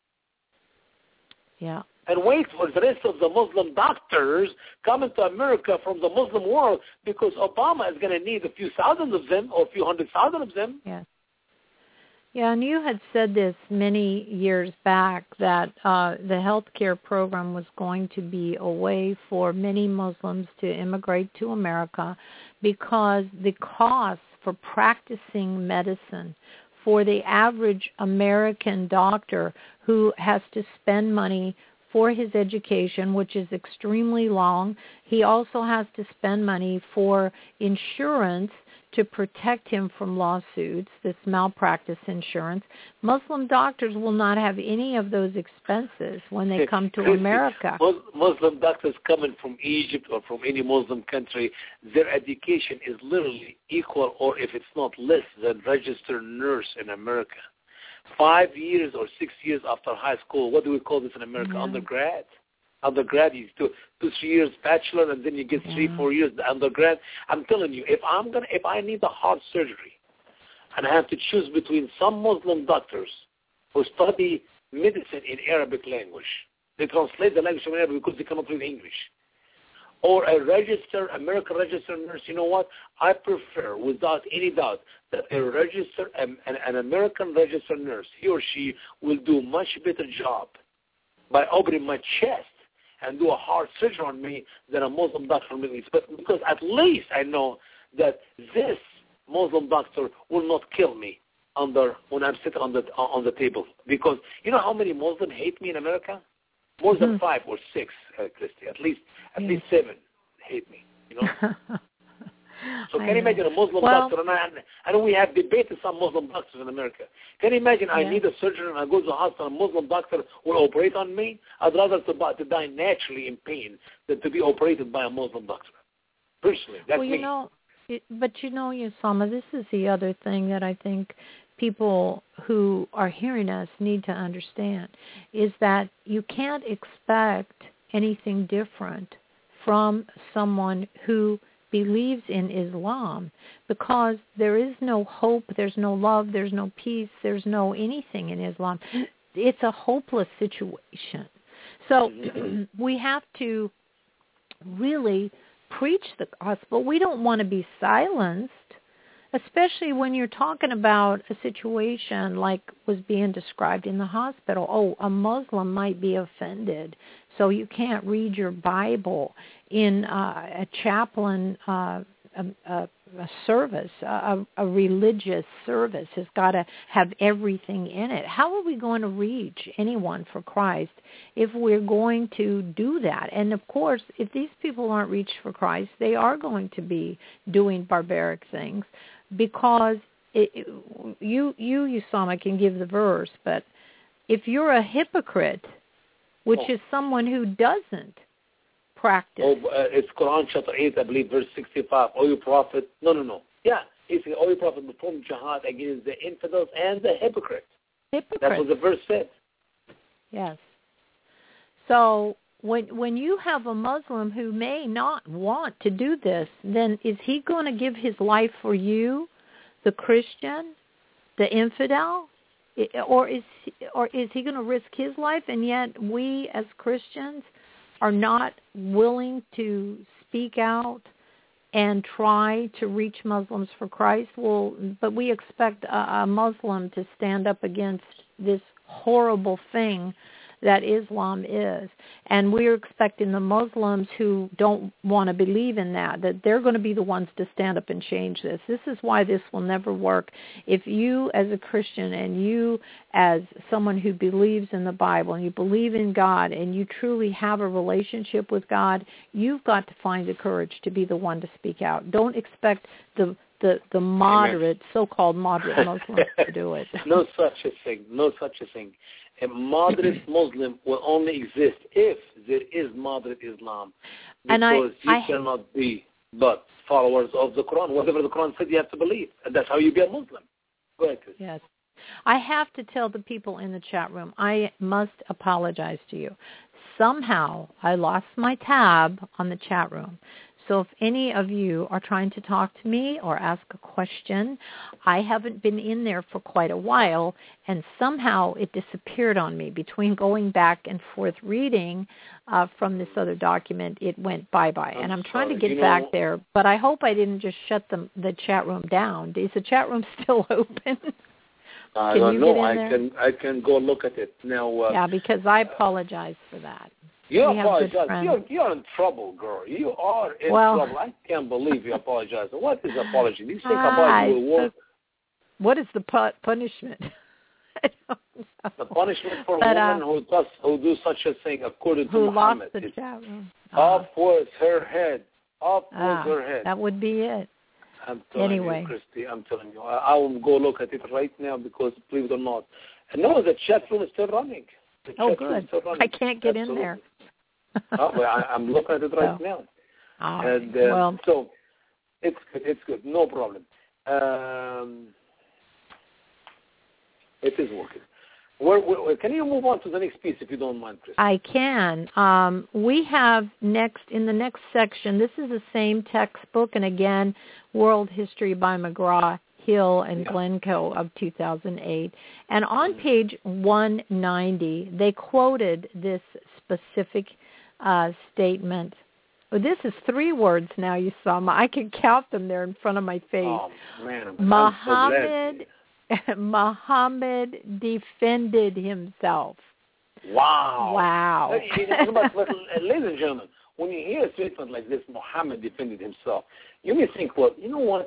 Yeah. And wait for the rest of the Muslim doctors coming to America from the Muslim world because Obama is going to need a few thousand of them or a few 100,000 of them. Yes. Yeah, and you had said this many years back that the health care program was going to be a way for many Muslims to immigrate to America because the cost for practicing medicine for the average American doctor who has to spend money for his education, which is extremely long. He also has to spend money for insurance to protect him from lawsuits, this malpractice insurance. Muslim doctors will not have any of those expenses when they come to America. Muslim doctors coming from Egypt or from any Muslim country, their education is literally equal, or if it's not less, than registered nurse in America. 5 years or 6 years after high school, what do we call this in America? Undergrad. Undergrad, you do 2-3 years bachelor, and then you get 3-4 years undergrad. I'm telling you, if I need a heart surgery, and I have to choose between some Muslim doctors who study medicine in Arabic language, they translate the language in Arabic because they cannot read English, or a American registered nurse, you know what? I prefer, without any doubt, that an American registered nurse, he or she will do a much better job by opening my chest and do a heart surgery on me than a Muslim doctor from the Middle East. But because at least I know that this Muslim doctor will not kill me when I'm sitting on the table. Because you know how many Muslims hate me in America? More than 5 or 6, Christy. At least 7 hate me. You know. So can you imagine a Muslim doctor? And I know we have debated some Muslim doctors in America. Can you imagine I need a surgeon and I go to the hospital and a Muslim doctor will operate on me? I'd rather to die naturally in pain than to be operated by a Muslim doctor. Personally, that's me. But Usama, this is the other thing that I think people who are hearing us need to understand, is that you can't expect anything different from someone who believes in Islam, because there is no hope, there's no love, there's no peace, there's no anything in Islam. It's a hopeless situation. So we have to really preach the gospel. We don't want to be silenced, especially when you're talking about a situation like was being described in the hospital. Oh, a Muslim might be offended, so you can't read your Bible in a chaplain a service, a religious service has got to have everything in it. How are we going to reach anyone for Christ if we're going to do that? And of course, if these people aren't reached for Christ, they are going to be doing barbaric things, because you Usama, can give the verse, but if you're a hypocrite, which is someone who doesn't practice. It's Quran chapter 8, I believe, verse 65. O you prophet, no. Yeah, it's O you prophet, perform jihad against the infidels and the hypocrites. That's what the verse said. Yes. So when you have a Muslim who may not want to do this, then is he going to give his life for you, the Christian, the infidel? Or is he going to risk his life, and yet we as Christians are not willing to speak out and try to reach Muslims for Christ? Well, but we expect a Muslim to stand up against this horrible thing that Islam is. And we're expecting the Muslims who don't want to believe in that they're going to be the ones to stand up and change this. This is why this will never work. If you as a Christian and you as someone who believes in the Bible and you believe in God and you truly have a relationship with God, you've got to find the courage to be the one to speak out. Don't expect the moderate, so-called moderate Muslims to do it. No such a thing. A moderate Muslim will only exist if there is moderate Islam. Because you cannot be but followers of the Quran. Whatever the Quran said, you have to believe. And that's how you be a Muslim. Go ahead, Chris. Yes. I have to tell the people in the chat room, I must apologize to you. Somehow I lost my tab on the chat room. So if any of you are trying to talk to me or ask a question, I haven't been in there for quite a while, and somehow it disappeared on me. Between going back and forth reading from this other document, it went bye-bye. And I'm trying to get back there, but I hope I didn't just shut the chat room down. Is the chat room still open? I don't know. I can go look at it now. Yeah, because I apologize for that. You apologize. You're in trouble, girl. You are in trouble. I can't believe you apologize. What is apology? Do you think apology will work? What is the punishment? The punishment for a woman who do such a thing, according to Muhammad, lost the chat room. Up with her head. Up with her head. That would be it. I'm telling you, Christy, I'm telling you. I will go look at it right now because, believe it or not, no, the chat room is still running. Oh, good. I can't get in there. I'm looking at it right now. And so it's good. No problem. It is working. Can you move on to the next piece if you don't mind, Chris? I can. We have in the next section, this is the same textbook, and again, World History by McGraw-Hill and Glencoe of 2008. And on page 190, they quoted this specific statement. This is 3 words now, Usama. I can count them there in front of my face. Oh, man. Muhammad defended himself. Wow. Ladies and gentlemen, when you hear a statement like this, Muhammad defended himself, you may think, well, you know what?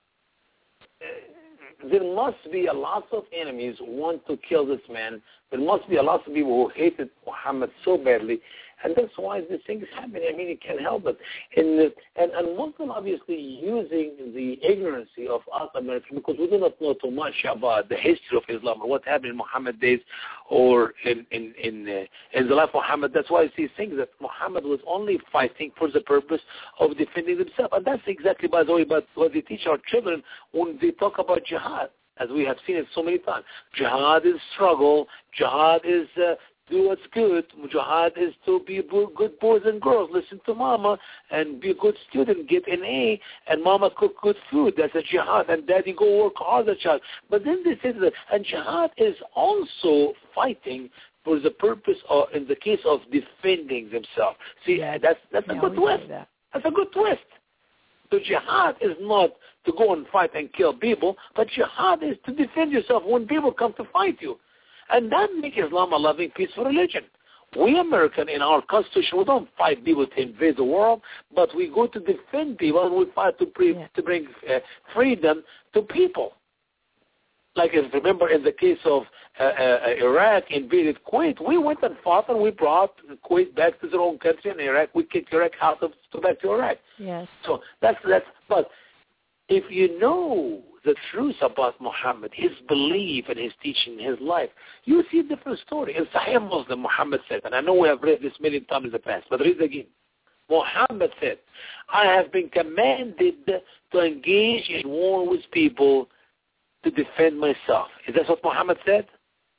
There must be a lot of enemies who want to kill this man. There must be a lot of people who hated Muhammad so badly. And that's why this thing is happening. I mean, you can't help it. And Muslim obviously using the ignorance of us Americans, because we do not know too much about the history of Islam or what happened in Muhammad's days or in the life of Muhammad. That's why you see things that Muhammad was only fighting for the purpose of defending himself. And that's exactly, by the way, what they teach our children when they talk about jihad, as we have seen it so many times. Jihad is struggle. Jihad is do what's good. Jihad is to be good boys and girls. Listen to mama and be a good student. Get an A, and mama cook good food. That's a jihad. And daddy go work hard as a child. But then they say that, and jihad is also fighting for the purpose of, in the case of defending themselves. See, that's a good twist. That's a good twist. So jihad is not to go and fight and kill people, but jihad is to defend yourself when people come to fight you. And that makes Islam a loving, peaceful religion. We American, in our constitution, we don't fight people to invade the world, but we go to defend people, and we fight to bring freedom to people. Like, if remember, in the case of Iraq invaded Kuwait, we went and fought, and we brought Kuwait back to their own country, and Iraq, we kicked Iraq out of back to Iraq. Yes. So that's. But if you know the truth about Muhammad, his belief and his teaching, his life, you see a different story. In Sahih Muslim, Muhammad said, and I know we have read this many times in the past, but read it again. Muhammad said, I have been commanded to engage in war with people to defend myself. Is that what Muhammad said?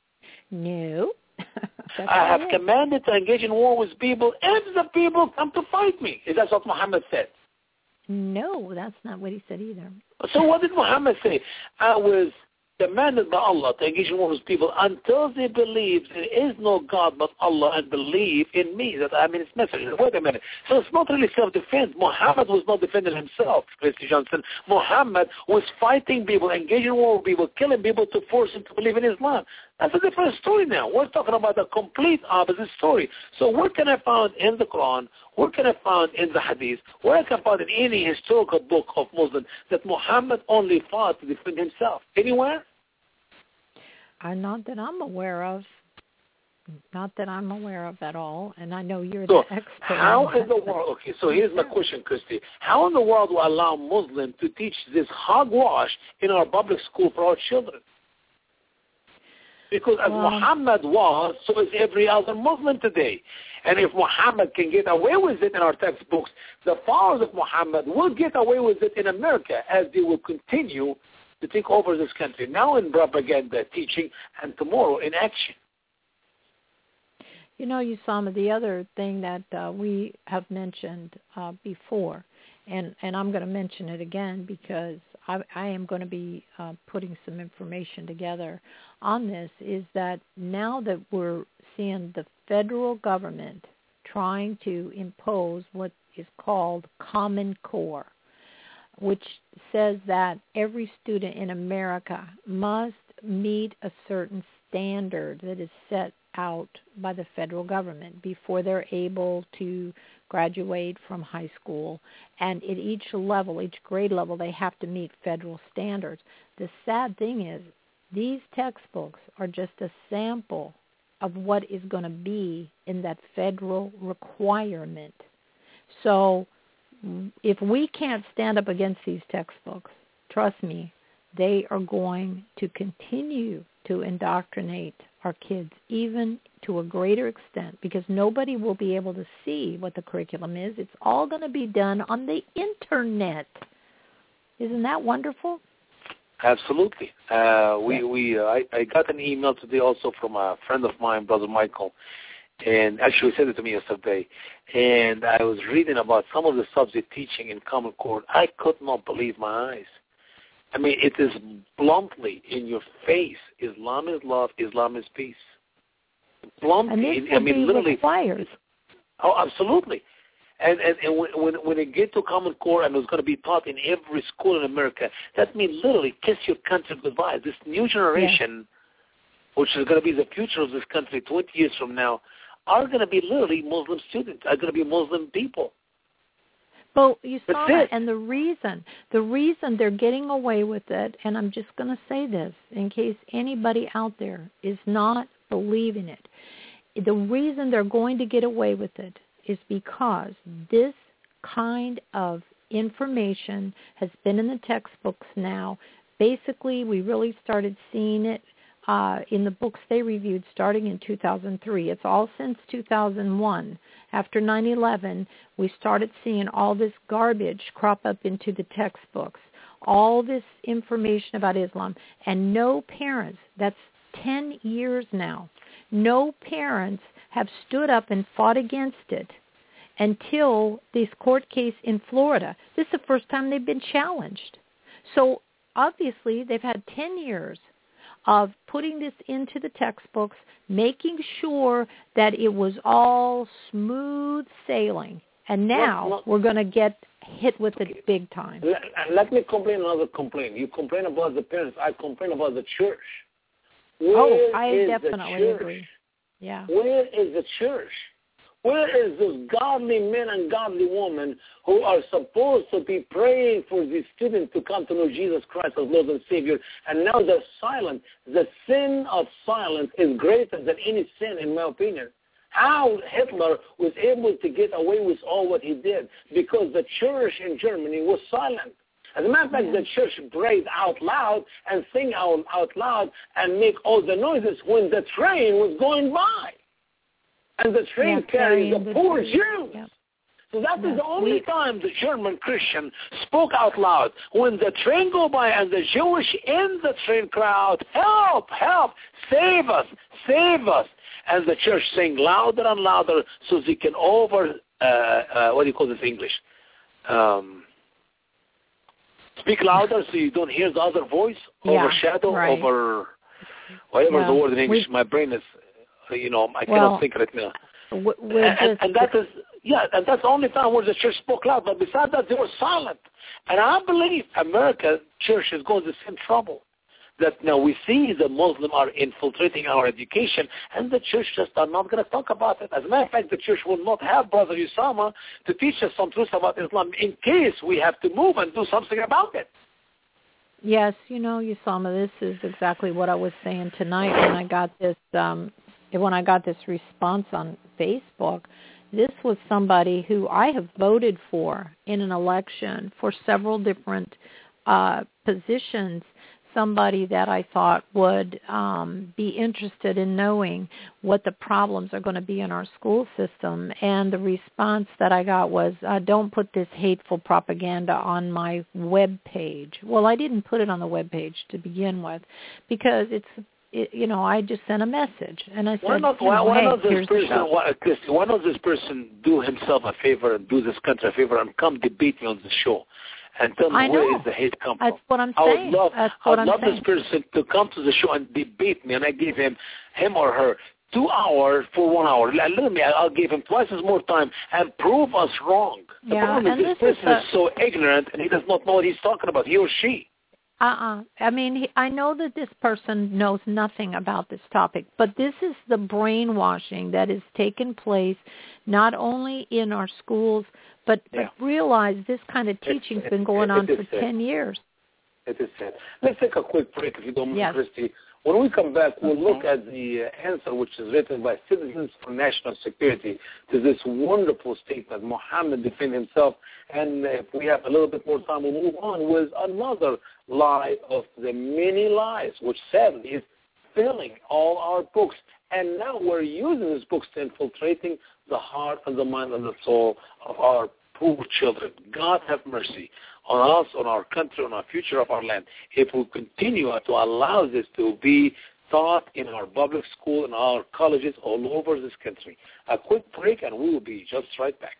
No. I have commanded to engage in war with people if the people come to fight me. Is that what Muhammad said? No, that's not what he said either. So what did Muhammad say? I was commanded by Allah to engage in war with people until they believe there is no God but Allah and believe in me, that I'm his messenger. Wait a minute. So it's not really self-defense. Muhammad was not defending himself, Mr. Johnson. Muhammad was fighting people, engaging in war with people, killing people to force them to believe in Islam. That's a different story now. We're talking about a complete opposite story. So where can I find in the Quran, where can I find in the Hadith, where I can find in any historical book of Muslims that Muhammad only fought to defend himself? Anywhere? Not that I'm aware of. Not that I'm aware of at all. And I know you're the expert. How in the world, okay, so here's my question, Christy. How in the world will allow Muslims to teach this hogwash in our public school for our children? Because as Muhammad was, so is every other Muslim today. And if Muhammad can get away with it in our textbooks, the followers of Muhammad will get away with it in America as they will continue to take over this country, now in propaganda, teaching, and tomorrow in action. You know, Usama, the other thing that we have mentioned before, and I'm going to mention it again because I am going to be putting some information together on this, is that now that we're seeing the federal government trying to impose what is called Common Core, which says that every student in America must meet a certain standard that is set out by the federal government before they're able to graduate from high school. And at each level, each grade level, they have to meet federal standards. The sad thing is these textbooks are just a sample of what is going to be in that federal requirement. So if we can't stand up against these textbooks, trust me, they are going to continue to indoctrinate our kids even to a greater extent because nobody will be able to see what the curriculum is. It's all going to be done on the Internet. Isn't that wonderful? Absolutely. I got an email today also from a friend of mine, Brother Michael, and actually said it to me yesterday. And I was reading about some of the subject teaching in Common Core. I could not believe my eyes. I mean, it is bluntly in your face. Islam is love. Islam is peace. Bluntly, and literally. Required. Oh, absolutely. And when it gets to Common Core and it's going to be taught in every school in America, that means literally kiss your country goodbye. This new generation, which is going to be the future of this country 20 years from now, are going to be literally Muslim students, are going to be Muslim people. Well, you saw that, and the reason they're getting away with it, and I'm just going to say this in case anybody out there is not believing it, the reason they're going to get away with it is because this kind of information has been in the textbooks now. Basically, we really started seeing it in the books they reviewed starting in 2003. It's all since 2001. After 9/11, we started seeing all this garbage crop up into the textbooks, all this information about Islam, and no parents, that's 10 years now, no parents have stood up and fought against it until this court case in Florida. This is the first time they've been challenged. So obviously they've had 10 years of putting this into the textbooks, making sure that it was all smooth sailing. And now we're going to get hit with it big time. Let me complain another complaint. You complain about the parents. I complain about the church. I definitely agree. Yeah. Where is the church? Where is those godly men and godly women who are supposed to be praying for these students to come to know Jesus Christ as Lord and Savior, and now they're silent? The sin of silence is greater than any sin, in my opinion. How Hitler was able to get away with all what he did? Because the church in Germany was silent. As a matter of fact, the church prayed out loud and sing out loud and make all the noises when the train was going by. And the train carried the poor Jews. Yep. So that is the only time the German Christian spoke out loud. When the train go by and the Jewish in the train cry out, help, help, save us, save us. And the church sang louder and louder so they can what do you call this in English? Speak louder so you don't hear the other voice, overshadow, over whatever the word in English. My brain is, I cannot think right now. And that is, and that's the only time where the church spoke loud. But besides that, they were silent. And I believe America church is going to the same trouble. That now we see the Muslims are infiltrating our education, and the church just are not going to talk about it. As a matter of fact, the church will not have Brother Usama to teach us some truth about Islam in case we have to move and do something about it. Yes, Usama, this is exactly what I was saying tonight when I got this response on Facebook. This was somebody who I have voted for in an election for several different positions, somebody that I thought would be interested in knowing what the problems are going to be in our school system. And the response that I got was, don't put this hateful propaganda on my web page. Well, I didn't put it on the web page to begin with because I just sent a message, and I said, why not this person do himself a favor and do this country a favor and come debate me on the show and tell me where is the hate come from? That's what I'm saying. I would love this person to come to the show and debate me, and I give him or her 2 hours for 1 hour. I'll give him twice as more time and prove us wrong. The problem is this person is so ignorant, and he does not know what he's talking about, he or she. I mean, I know that this person knows nothing about this topic, but this is the brainwashing that has taken place not only in our schools, but realize this kind of teaching's been going on for 10 years. It is sad. Let's take a quick break, if you don't mind, Christy. When we come back, we'll look at the answer which is written by Citizens for National Security to this wonderful statement. Muhammad defended himself, and if we have a little bit more time, we'll move on with another lie of the many lies, which sadly is filling all our books. And now we're using these books to infiltrating the heart and the mind and the soul of our poor children. God have mercy on us, on our country, on our future of our land. If we continue to allow this to be taught in our public school and our colleges all over this country. A quick break and we will be just right back.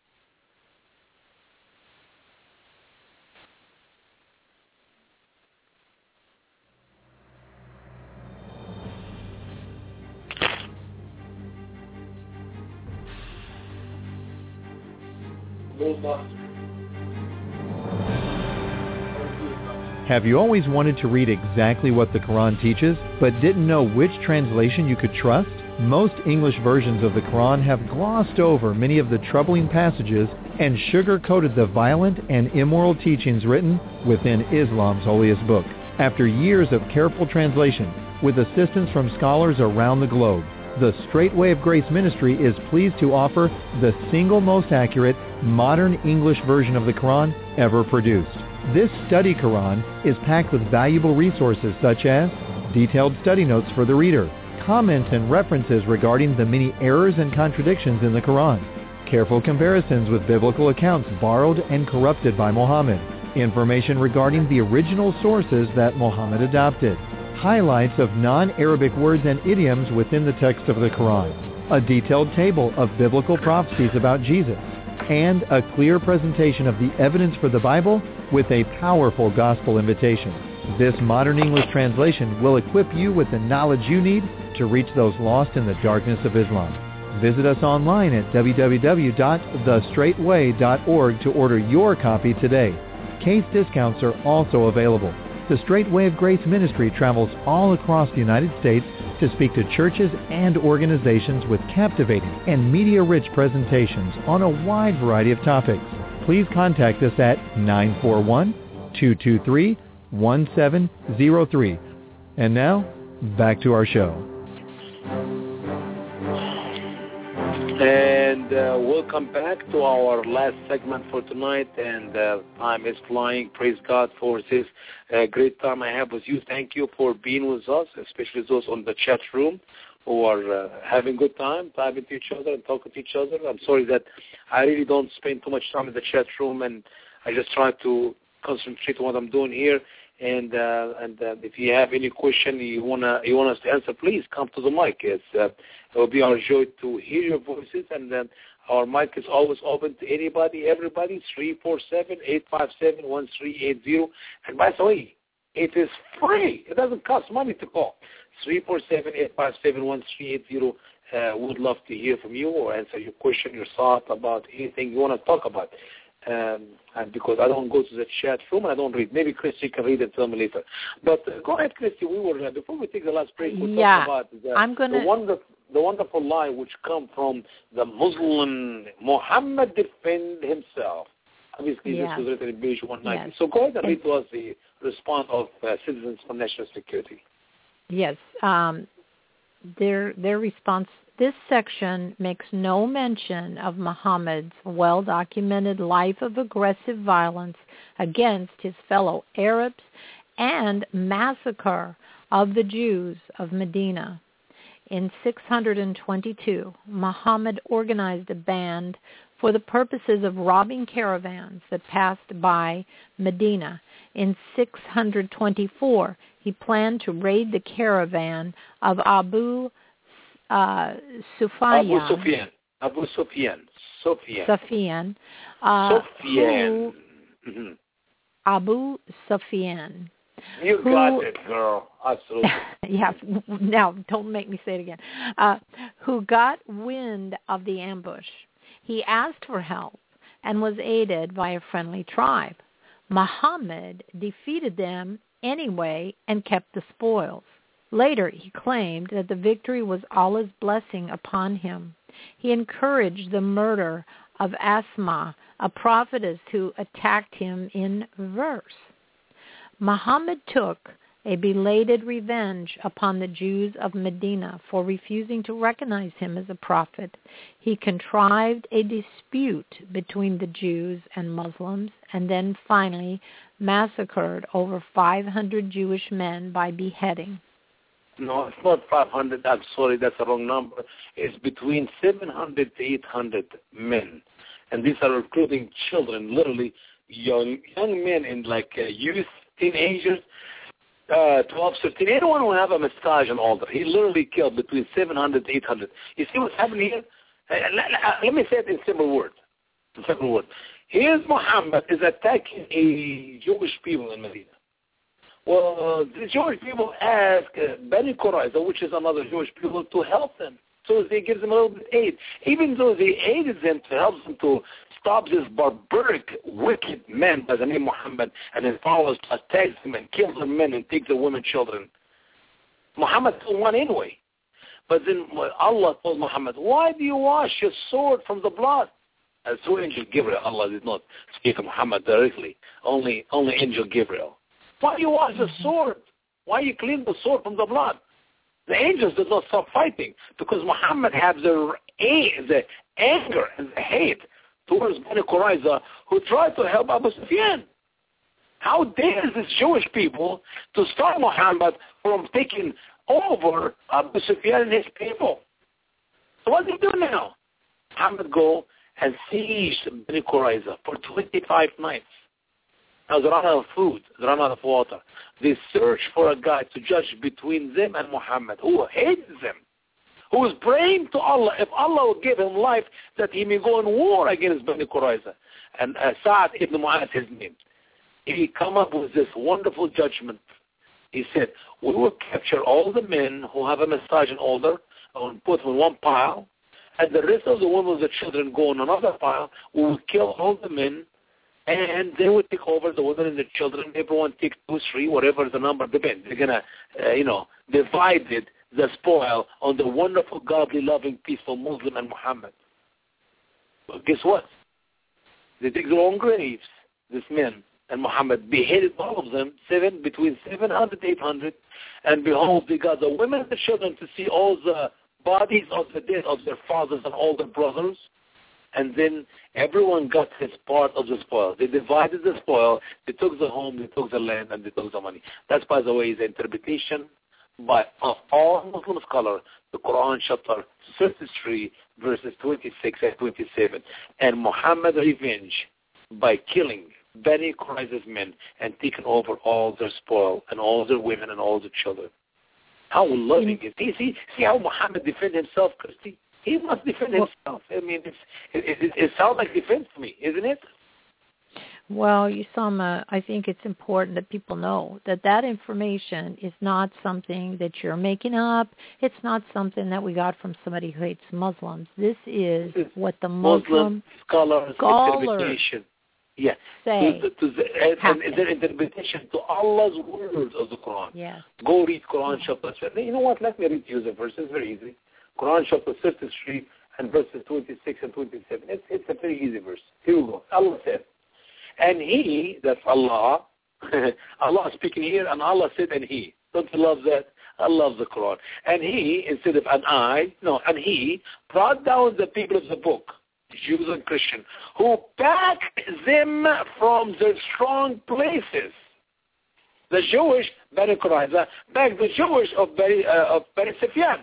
Have you always wanted to read exactly what the Quran teaches, but didn't know which translation you could trust? Most English versions of the Quran have glossed over many of the troubling passages and sugar-coated the violent and immoral teachings written within Islam's holiest book. After years of careful translation, with assistance from scholars around the globe, the Straight Way of Grace Ministry is pleased to offer the single most accurate, modern English version of the Quran ever produced. This study Quran is packed with valuable resources such as detailed study notes for the reader, comments and references regarding the many errors and contradictions in the Quran, careful comparisons with biblical accounts borrowed and corrupted by Muhammad, information regarding the original sources that Muhammad adopted, highlights of non-Arabic words and idioms within the text of the Quran, a detailed table of biblical prophecies about Jesus, and a clear presentation of the evidence for the Bible with a powerful gospel invitation. This modern English translation will equip you with the knowledge you need to reach those lost in the darkness of Islam. Visit us online at www.thestraightway.org to order your copy today. Case discounts are also available. The Straight Way of Grace Ministry travels all across the United States to speak to churches and organizations with captivating and media-rich presentations on a wide variety of topics. Please contact us at 941-223-1703. And now, back to our show. And welcome back to our last segment for tonight, and time is flying. Praise God for this great time I have with you. Thank you for being with us, especially those on the chat room who are having good time, talking to each other and talking to each other. I'm sorry that I really don't spend too much time in the chat room, and I just try to concentrate on what I'm doing here. And if you have any question you want us to answer, please come to the mic. It will be our joy to hear your voices, and our mic is always open to anybody, everybody. 347-857-1380. And by the way, it is free. It doesn't cost money to call. 347-857-1380. Would love to hear from you or answer your question, your thought about anything you want to talk about. And because I don't go to the chat room, I don't read. Maybe Christy can read and tell me later. But go ahead, Christy. Before we take the last break, we'll talk about the wonderful lie which come from the Muslim Muhammad defend himself. Obviously, this was written in page 190. So go ahead and read to us the response of Citizens for National Security. Yes. Their response. This section makes no mention of Muhammad's well-documented life of aggressive violence against his fellow Arabs and massacre of the Jews of Medina. In 622, Muhammad organized a band for the purposes of robbing caravans that passed by Medina. In 624, he planned to raid the caravan of Abu Sufyan. Abu Sufyan. Abu Sufyan. You got it, girl. Absolutely. Yeah. Now, don't make me say it again. Who got wind of the ambush. He asked for help and was aided by a friendly tribe. Muhammad defeated them anyway and kept the spoils. Later, he claimed that the victory was Allah's blessing upon him. He encouraged the murder of Asma, a prophetess who attacked him in verse. Muhammad took a belated revenge upon the Jews of Medina for refusing to recognize him as a prophet. He contrived a dispute between the Jews and Muslims and then finally massacred over 500 Jewish men by beheading. No, it's not 500. I'm sorry, that's the wrong number. It's between 700 to 800 men. And these are including children, literally young men in like youth, teenagers, 12, 13, anyone who have a mustache and older. He literally killed between 700 to 800. You see what's happening here? Let me say it in simple words. Here's Muhammad is attacking a Jewish people in Medina. Well, the Jewish people ask Bani Qurayza, which is another Jewish people, to help them. So they give them a little bit of aid. Even though they aided them to help them to stop this barbaric, wicked man by the name Muhammad and his followers to attack them and kill the men and take the women and children. Muhammad told one anyway. But then Allah told Muhammad, why do you wash your sword from the blood? And so Angel Gabriel, Allah did not speak to Muhammad directly, only Angel Gabriel. Why you wash the sword? Why you clean the sword from the blood? The angels did not stop fighting because Muhammad had the anger and the hate towards Bani Qurayza who tried to help Abu Sufyan. How dare these Jewish people to stop Muhammad from taking over Abu Sufyan and his people? So what do they do now? Muhammad go and siege Bani Qurayza for 25 nights. Now they run out of food, they run out of water. They search for a guy to judge between them and Muhammad, who hates them, who is praying to Allah, if Allah will give him life, that he may go in war against Bani Qurayza. And Sa'ad ibn Mu'adh, his name. He come up with this wonderful judgment. He said, we will capture all the men who have a mustache and older, and put them in one pile, and the rest of the women and the children go in another pile. We will kill all the men, and they will take over the women and the children. Everyone take 2, 3, whatever the number depends. They're going to, divide the spoil on the wonderful, godly, loving, peaceful Muslim and Muhammad. But guess what? They dig their own graves, these men, and Muhammad beheaded all of them, between 700 and 800, and behold, they got the women and the children to see all the bodies of the dead of their fathers and all their brothers, and then everyone got his part of the spoil. They divided the spoil, they took the home, they took the land, and they took the money. That's, by the way, the interpretation of all Muslim scholars, the Quran chapter 33, verses 26 and 27. And Muhammad revenge by killing Bani Qurayza's men and taking over all their spoil and all their women and all the children. How loving is he? See how Muhammad defended himself, Christy? He must defend himself. I mean, it sounds like defense to me, isn't it? Well, Usama, I think it's important that people know that information is not something that you're making up. It's not something that we got from somebody who hates Muslims. This is what the Muslim scholars interpretation. Yeah, say. And their interpretation to Allah's words of the Quran. Yes. Go read Quran chapter. You know what? Let me read you the verses. Very easy. Quran chapter 33 and verses 26 and 27. It's a very easy verse. Here we go. Allah said, and he, that's Allah, Allah speaking here, and Allah said, and he. Don't you love that? I love the Quran. And he, instead of and he brought down the people of the book, Jews and Christians, who backed them from their strong places. The Jewish, Bani Qurayza, backed the Jewish of Bani Sufyan,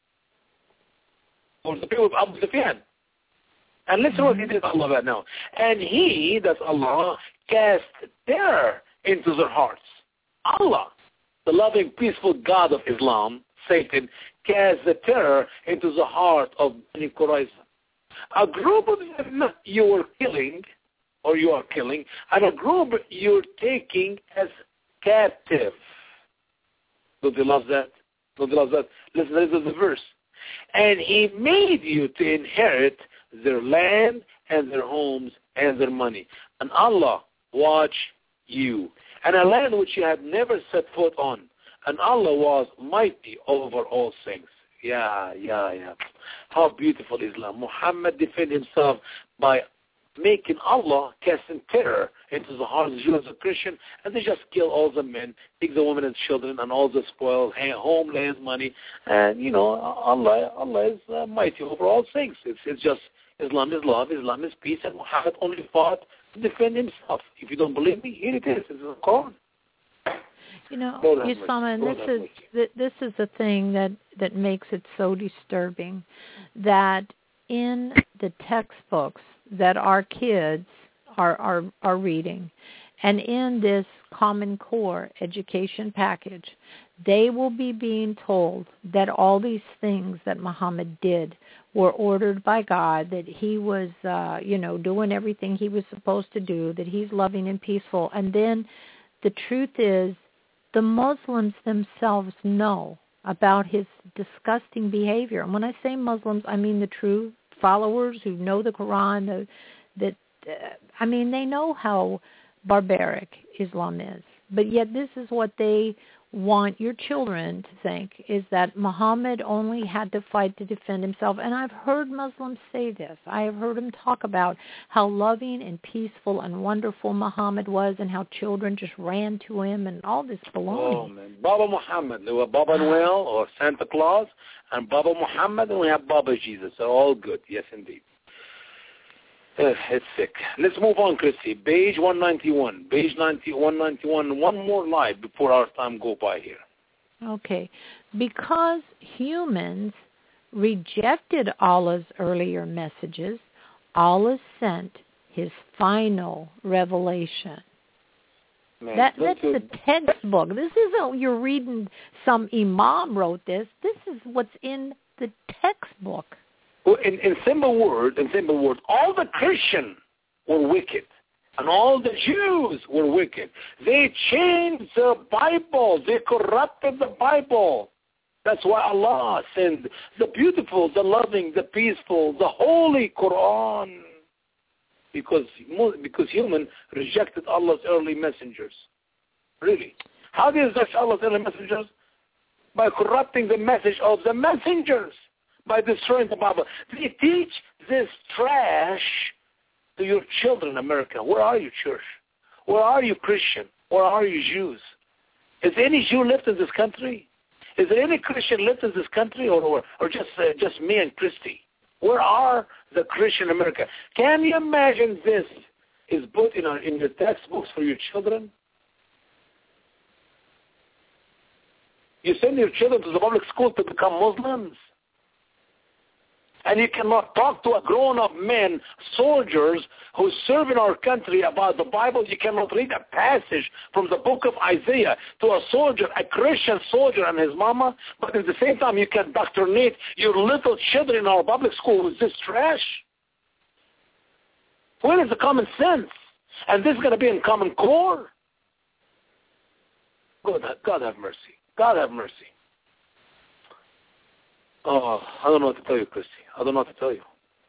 or the people of Abu Sufyan. And listen what he did, Allah, right now. And he, that's Allah, cast terror into their hearts. Allah, the loving, peaceful God of Islam, Satan, cast the terror into the heart of Bani Qurayza. A group of them you are killing, and a group you're taking as captive. Don't you love that? Listen to the verse. And he made you to inherit their land and their homes and their money. And Allah watch you. And a land which you had never set foot on. And Allah was mighty over all things. Yeah. How beautiful Islam. Muhammad defended himself by making Allah casting terror into the hearts of Jews and Christians, and they just kill all the men, take the women and children and all the spoil, home, land, money. And, Allah is mighty over all things. It's just Islam is love, Islam is peace, and Muhammad only fought to defend himself. If you don't believe me, here it is. It's in the Quran. Usama, and this is the thing that makes it so disturbing, that in the textbooks that our kids are reading, and in this Common Core education package, they will be being told that all these things that Muhammad did were ordered by God, that he was, doing everything he was supposed to do, that he's loving and peaceful. And then the truth is, the Muslims themselves know about his disgusting behavior. And when I say Muslims, I mean the true followers who know the Quran, they know how barbaric Islam is. But yet this is what they want your children to think, is that Muhammad only had to fight to defend himself. And I've heard Muslims say this. I have heard them talk about how loving and peaceful and wonderful Muhammad was, and how children just ran to him, and all this baloney. Oh, man. Baba Muhammad. There were Baba Noel or Santa Claus, and Baba Muhammad, and we have Baba Jesus. They're all good. Yes, indeed. It's sick. Let's move on, Christy. Page 191. Page 191. One more live before our time go by here. Okay. Because humans rejected Allah's earlier messages, Allah sent his final revelation. Man, that's the textbook. This isn't you're reading some imam wrote this. This is what's in the textbook. Well, in simple words, all the Christians were wicked, and all the Jews were wicked. They changed the Bible. They corrupted the Bible. That's why Allah sent the beautiful, the loving, the peaceful, the holy Quran. Because human rejected Allah's early messengers. Really. How do you reject Allah's early messengers? By corrupting the message of the messengers. By destroying the Bible. They teach this trash to your children in America. Where are you, church? Where are you, Christian? Where are you, Jews? Is any Jew left in this country? Is there any Christian left in this country, or just me and Christy? Where are the Christian America? Can you imagine this is put in your textbooks for your children? You send your children to the public school to become Muslims? And you cannot talk to a grown-up man, soldiers, who serve in our country about the Bible. You cannot read a passage from the book of Isaiah to a soldier, a Christian soldier and his mama. But at the same time, you can indoctrinate your little children in our public school with this trash. Where is the common sense? And this is going to be in Common Core? God have mercy. God have mercy. Oh, I don't know what to tell you, Christy. I don't know what to tell you.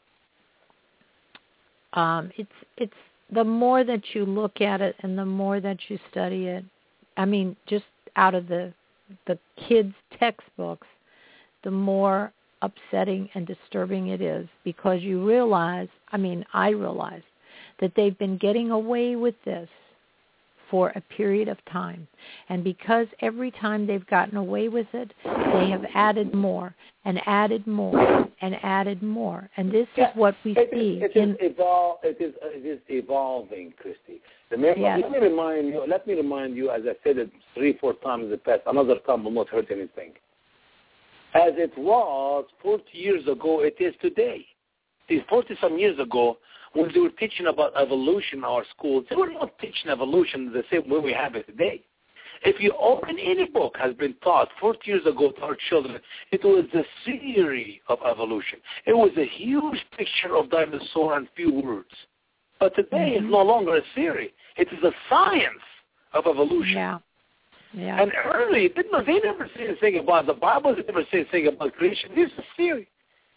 It's the more that you look at it and the more that you study it. I mean, just out of the kids' textbooks, the more upsetting and disturbing it is, because you realize, I realize, that they've been getting away with this for a period of time. And because every time they've gotten away with it, they have added more and added more and added more. And this is what we see. It is evolving, Christy. Let me remind you, as I said it 3-4 times in the past, another time will not hurt anything. As it was 40 years ago, it is today. See, 40-some years ago, when they were teaching about evolution in our schools, they were not teaching evolution the same way we have it today. If you open any book has been taught 40 years ago to our children, it was the theory of evolution. It was a huge picture of dinosaur and few words. But today it's no longer a theory. It is a science of evolution. Yeah. And early, they never say anything about the Bible. They never say anything about creation. This is a theory.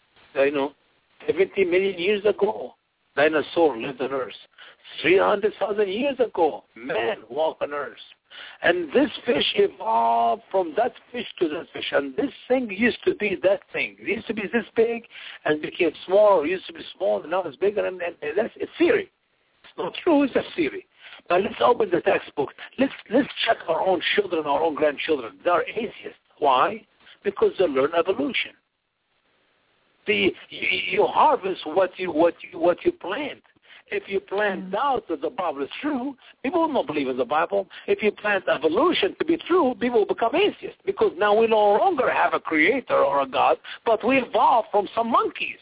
70 million years ago, dinosaur lived on Earth. 300,000 years ago, man walked on Earth. And this fish evolved from that fish to that fish. And this thing used to be that thing. It used to be this big and became smaller. It used to be small and now it's bigger. And that's a theory. It's not true. It's a theory. But let's open the textbook. Let's check our own children, our own grandchildren. They're atheists. Why? Because they learn evolution. You harvest what you plant. If you plant doubt that the Bible is true, people will not believe in the Bible. If you plant evolution to be true, people will become atheists, because now we no longer have a creator or a God, but we evolved from some monkeys.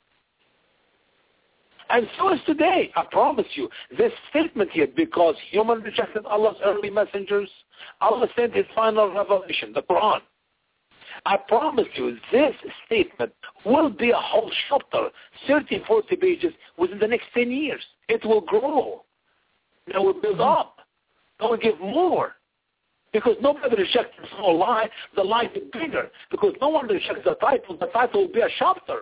And so is today. I promise you, this statement here, because human rejected Allah's early messengers, Allah sent His final revelation, the Quran. I promise you, this statement will be a whole chapter, 30, 40 pages, within the next 10 years. It will grow. It will build up. It will give more. Because nobody rejects a small lie. The lie is bigger. Because no one rejects the title will be a chapter.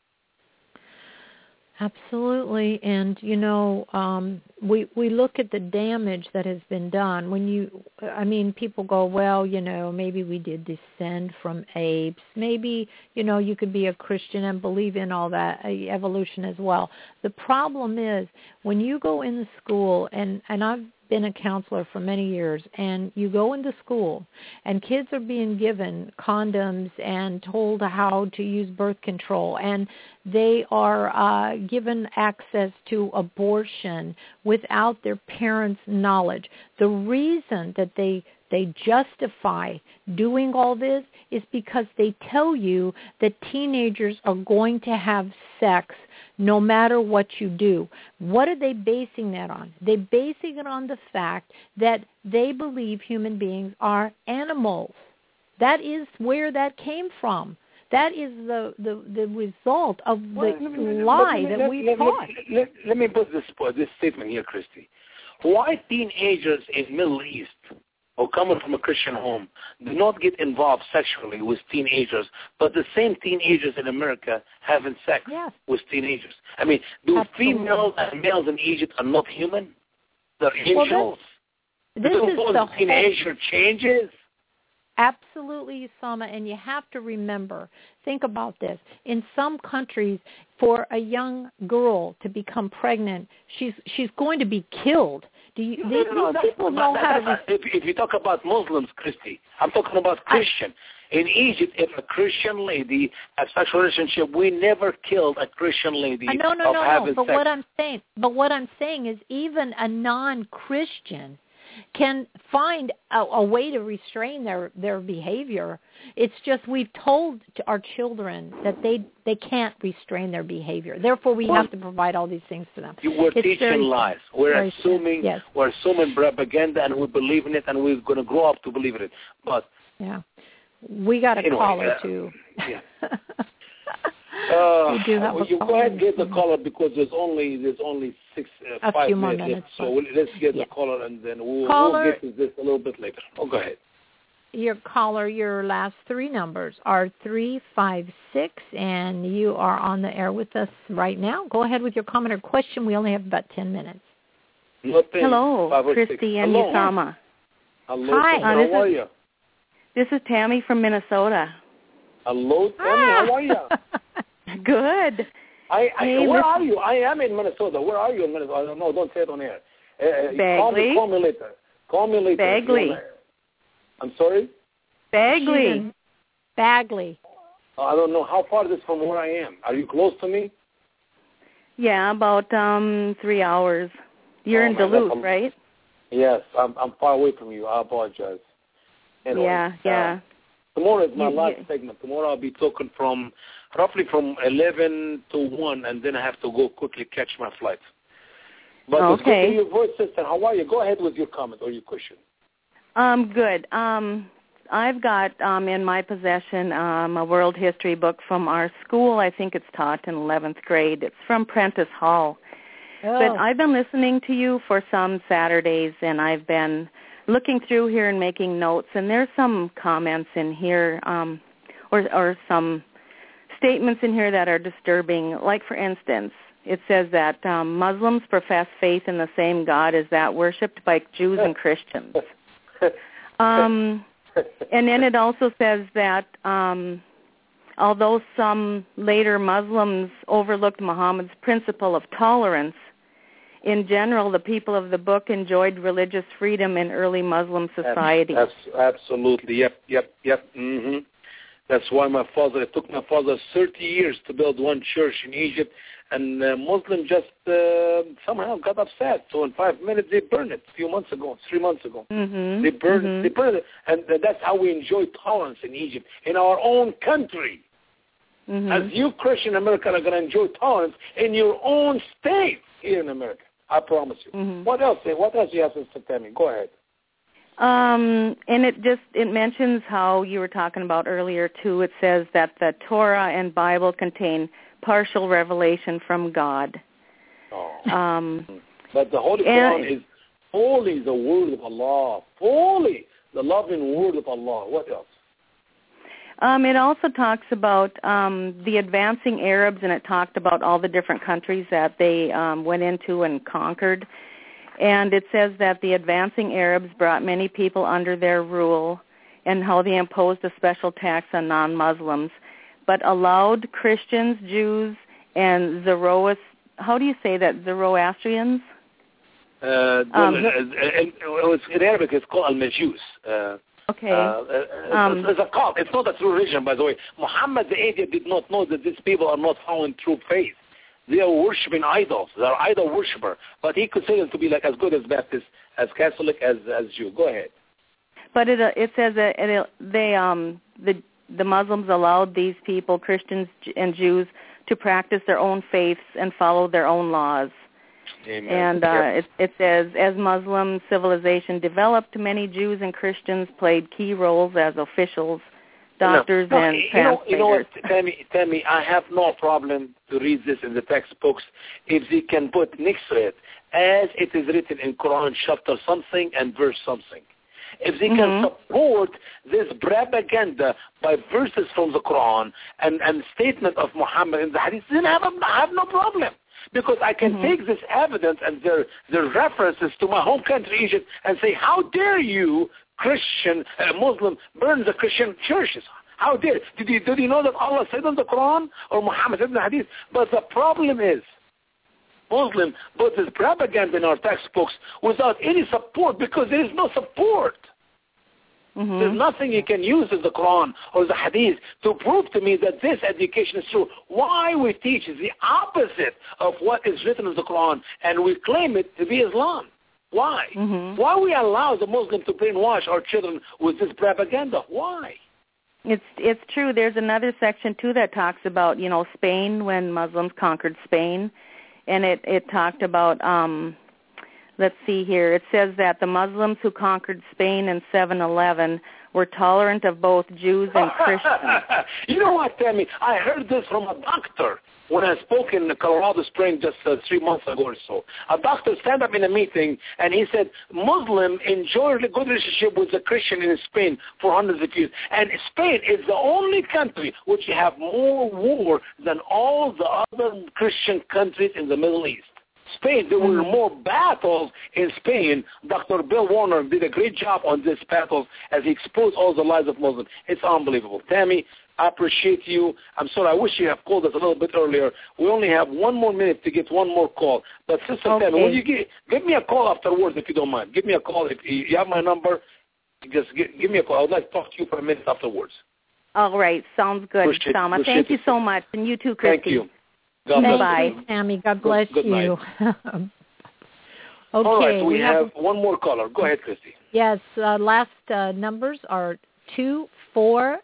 Absolutely. And, we look at the damage that has been done. People go, well, maybe we did descend from apes. Maybe, you could be a Christian and believe in all that, evolution as well. The problem is when you go in the school, and I've been a counselor for many years, and you go into school and kids are being given condoms and told how to use birth control, and they are given access to abortion without their parents' knowledge. The reason that they justify doing all this is because they tell you that teenagers are going to have sex no matter what you do. What are they basing that on? They're basing it on the fact that they believe human beings are animals. That is where that came from. That is the result of the lie that we taught. Let me put this statement here, Christy. Why teenagers in Middle East or coming from a Christian home do not get involved sexually with teenagers, but the same teenagers in America having sex with teenagers? I mean, do females and males in Egypt are not human? They're angels. This is the teenager changes. Absolutely, Usama, and you have to remember, think about this. In some countries, for a young girl to become pregnant, she's going to be killed. These people know how to... If you talk about Muslims, Christy, I'm talking about Christian. In Egypt, if a Christian lady has sexual relationship, we never killed a Christian lady No. having But sex. what I'm saying is even a non-Christian can find a way to restrain their behavior. It's just we've told our children that they can't restrain their behavior. Therefore, we have to provide all these things to them. We're teaching lies. We're assuming propaganda, and we believe in it, and we're going to grow up to believe in it. But we got a caller too. Yeah. We do have you go ahead and get the caller because there's only 5 minutes. So let's get the caller, and then we'll get to this a little bit later. Go ahead. Your last 3 numbers are 356, and you are on the air with us right now. Go ahead with your comment or question. We only have about 10 minutes. Hello, Christy and Usama. Hello. Hi. How are you? This is Tammy from Minnesota. Hello, Tammy. How are you? Good. Where are you? I am in Minnesota. Where are you in Minnesota? No, don't say it on air. Bagley. Call me later. Bagley. I'm sorry? Bagley. Bagley. I don't know. How far is this from where I am? Are you close to me? Yeah, about 3 hours. You're in Duluth, right? Yes, I'm far away from you. I apologize. Anyway, yeah. Tomorrow is my last segment. Tomorrow I'll be talking roughly from 11 to 1, and then I have to go quickly catch my flight. But it's good to hear your voice, sister. How are you? Go ahead with your comment or your question. Good. I've got in my possession a world history book from our school. I think it's taught in 11th grade. It's from Prentice Hall. Oh. But I've been listening to you for some Saturdays, and I've been looking through here and making notes, and there's some comments in here or some statements in here that are disturbing. Like, for instance, it says that Muslims profess faith in the same God as that worshipped by Jews and Christians. And then it also says that although some later Muslims overlooked Muhammad's principle of tolerance, in general, the people of the book enjoyed religious freedom in early Muslim society. Absolutely. Yep. Mm-hmm. That's why it took my father 30 years to build one church in Egypt, and Muslims just somehow got upset. So in 5 minutes, they burned it 3 months ago. Mm-hmm. They burned it. And that's how we enjoy tolerance in Egypt, in our own country. Mm-hmm. As you Christian American are going to enjoy tolerance in your own state here in America. I promise you. Mm-hmm. What else do you have to tell me? Go ahead. And it mentions how you were talking about earlier, too. It says that the Torah and Bible contain partial revelation from God. Oh. But the Holy Quran is fully the word of Allah, fully the loving word of Allah. What else? It also talks about the advancing Arabs, and it talked about all the different countries that they went into and conquered. And it says that the advancing Arabs brought many people under their rule and how they imposed a special tax on non-Muslims, but allowed Christians, Jews, and Zoroastrians? In Arabic, it's called al-Majus. Okay. It's a cult. It's not a true religion, by the way. Muhammad the idiot did not know that these people are not following true faith. They are worshiping idols. They are idol worshiper. But he considers them to be like as good as Baptist, as Catholic, as Jew. Go ahead. But it says that the Muslims allowed these people, Christians and Jews, to practice their own faiths and follow their own laws. Amen. And it says, as Muslim civilization developed, many Jews and Christians played key roles as officials, doctors, and translators. You know what, Tammy, I have no problem to read this in the textbooks if they can put next to it, as it is written in Quran chapter something and verse something. If they can support this propaganda by verses from the Quran and statement of Muhammad in the Hadith, then I have no problem. Because I can take this evidence and their references to my home country, Egypt, and say, how dare you, Christian, Muslim, burn the Christian churches? How dare? Did you know that Allah said in the Quran or Muhammad said in the Hadith? But the problem is, Muslim put this propaganda in our textbooks without any support, because there is no support. There's nothing you can use in the Quran or the Hadith to prove to me that this education is true. Why we teach is the opposite of what is written in the Quran, and we claim it to be Islam. Why? Why we allow the Muslims to brainwash our children with this propaganda? Why? It's true. There's another section too that talks about, Spain, when Muslims conquered Spain, and it talked about let's see here. It says that the Muslims who conquered Spain in 711 were tolerant of both Jews and Christians. You know what, Tammy? I heard this from a doctor when I spoke in Colorado Springs just 3 months ago or so. A doctor stand up in a meeting and he said, Muslim enjoy a good relationship with the Christian in Spain for hundreds of years. And Spain is the only country which have more war than all the other Christian countries in the Middle East. Spain, there were more battles in Spain. Dr. Bill Warner did a great job on this battle as he exposed all the lies of Muslims. It's unbelievable. Tammy, I appreciate you. I'm sorry, I wish you have called us a little bit earlier. We only have 1 more minute to get one more call. But Sister Tammy, will you give me a call afterwards if you don't mind. Give me a call. If you have my number, just give me a call. I would like to talk to you for a minute afterwards. All right. Sounds good, Sama. Thank you so much. And you too, Christy. Thank you. Bye-bye. Tammy. God bless you. Okay, all right, so we have one more caller. Go ahead, Christy. Yes, last numbers are 240,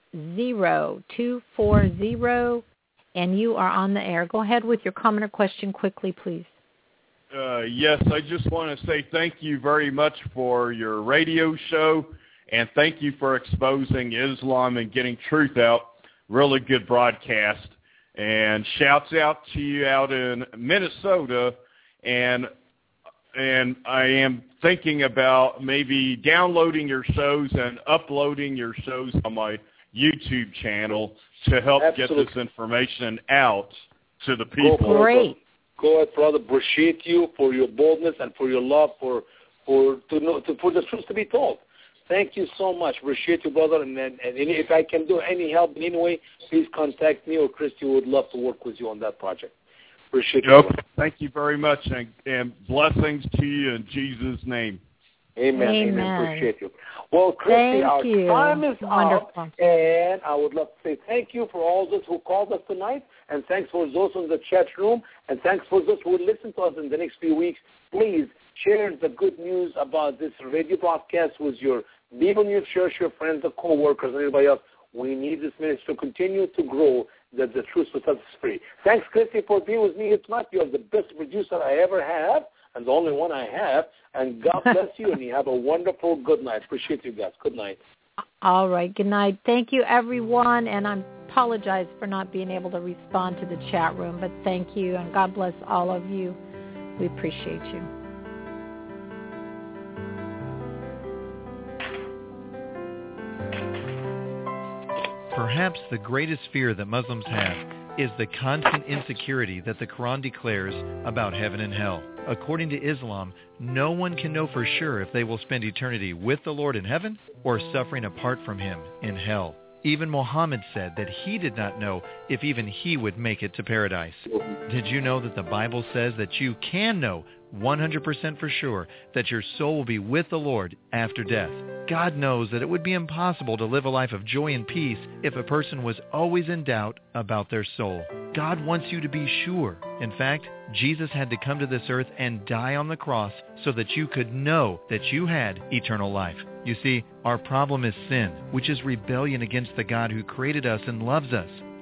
and you are on the air. Go ahead with your comment or question quickly, please. Yes, I just want to say thank you very much for your radio show, and thank you for exposing Islam and getting truth out. Really good broadcast. And shouts out to you out in Minnesota, and I am thinking about maybe downloading your shows and uploading your shows on my YouTube channel to help get this information out to the people. Great. Go ahead, brother. Appreciate you for your boldness and for your love for the truth to be told. Thank you so much. Appreciate you, brother. And if I can do any help in any way, please contact me or Christy. We would love to work with you on that project. Appreciate you. Thank you very much, and blessings to you in Jesus' name. Amen. Appreciate you. Well, Christy, our time is up, and I would love to say thank you for all those who called us tonight, and thanks for those in the chat room, and thanks for those who will listen to us in the next few weeks. Please share the good news about this radio broadcast with your people in your church, your friends, the co-workers, and everybody else. We need this ministry to continue to grow, that the truth will set us free. Thanks, Christy, for being with me here tonight. You are the best producer I ever have, and the only one I have. And God bless you, and you have a wonderful good night. Appreciate you guys. Good night. All right. Good night. Thank you, everyone. And I apologize for not being able to respond to the chat room, but thank you, and God bless all of you. We appreciate you. Perhaps the greatest fear that Muslims have is the constant insecurity that the Quran declares about heaven and hell. According to Islam, no one can know for sure if they will spend eternity with the Lord in heaven or suffering apart from him in hell. Even Muhammad said that he did not know if even he would make it to paradise. Did you know that the Bible says that you can know 100% for sure that your soul will be with the Lord after death? God knows that it would be impossible to live a life of joy and peace if a person was always in doubt about their soul. God wants you to be sure. In fact, Jesus had to come to this earth and die on the cross so that you could know that you had eternal life. You see, our problem is sin, which is rebellion against the God who created us and loves us.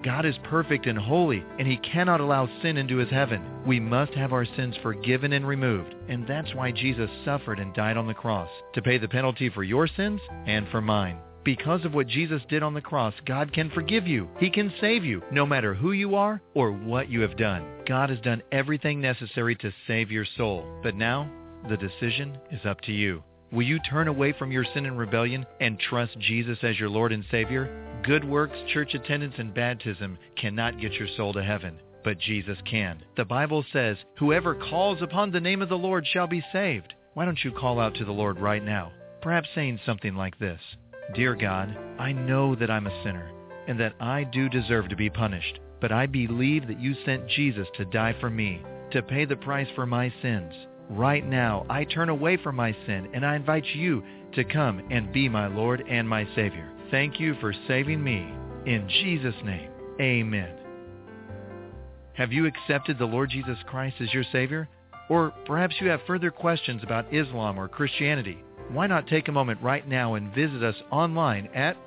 God is perfect and holy, and He cannot allow sin into His heaven. We must have our sins forgiven and removed, and that's why Jesus suffered and died on the cross, to pay the penalty for your sins and for mine. Because of what Jesus did on the cross, God can forgive you. He can save you, no matter who you are or what you have done. God has done everything necessary to save your soul. But now, the decision is up to you. Will you turn away from your sin and rebellion and trust Jesus as your Lord and Savior? Good works, church attendance, and baptism cannot get your soul to heaven, but Jesus can. The Bible says, whoever calls upon the name of the Lord shall be saved. Why don't you call out to the Lord right now? Perhaps saying something like this: Dear God, I know that I'm a sinner and that I do deserve to be punished, but I believe that you sent Jesus to die for me, to pay the price for my sins. Right now, I turn away from my sin, and I invite you to come and be my Lord and my Savior. Thank you for saving me. In Jesus' name, amen. Have you accepted the Lord Jesus Christ as your Savior? Or perhaps you have further questions about Islam or Christianity. Why not take a moment right now and visit us online at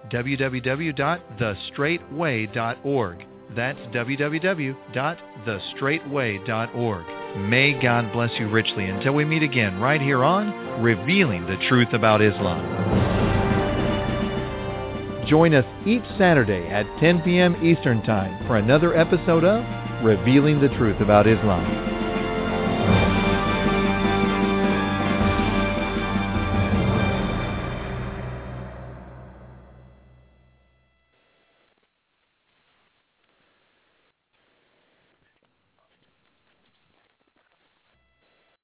www.thestraightway.org. That's www.thestraightway.org. May God bless you richly until we meet again right here on Revealing the Truth About Islam. Join us each Saturday at 10 p.m. Eastern Time for another episode of Revealing the Truth About Islam.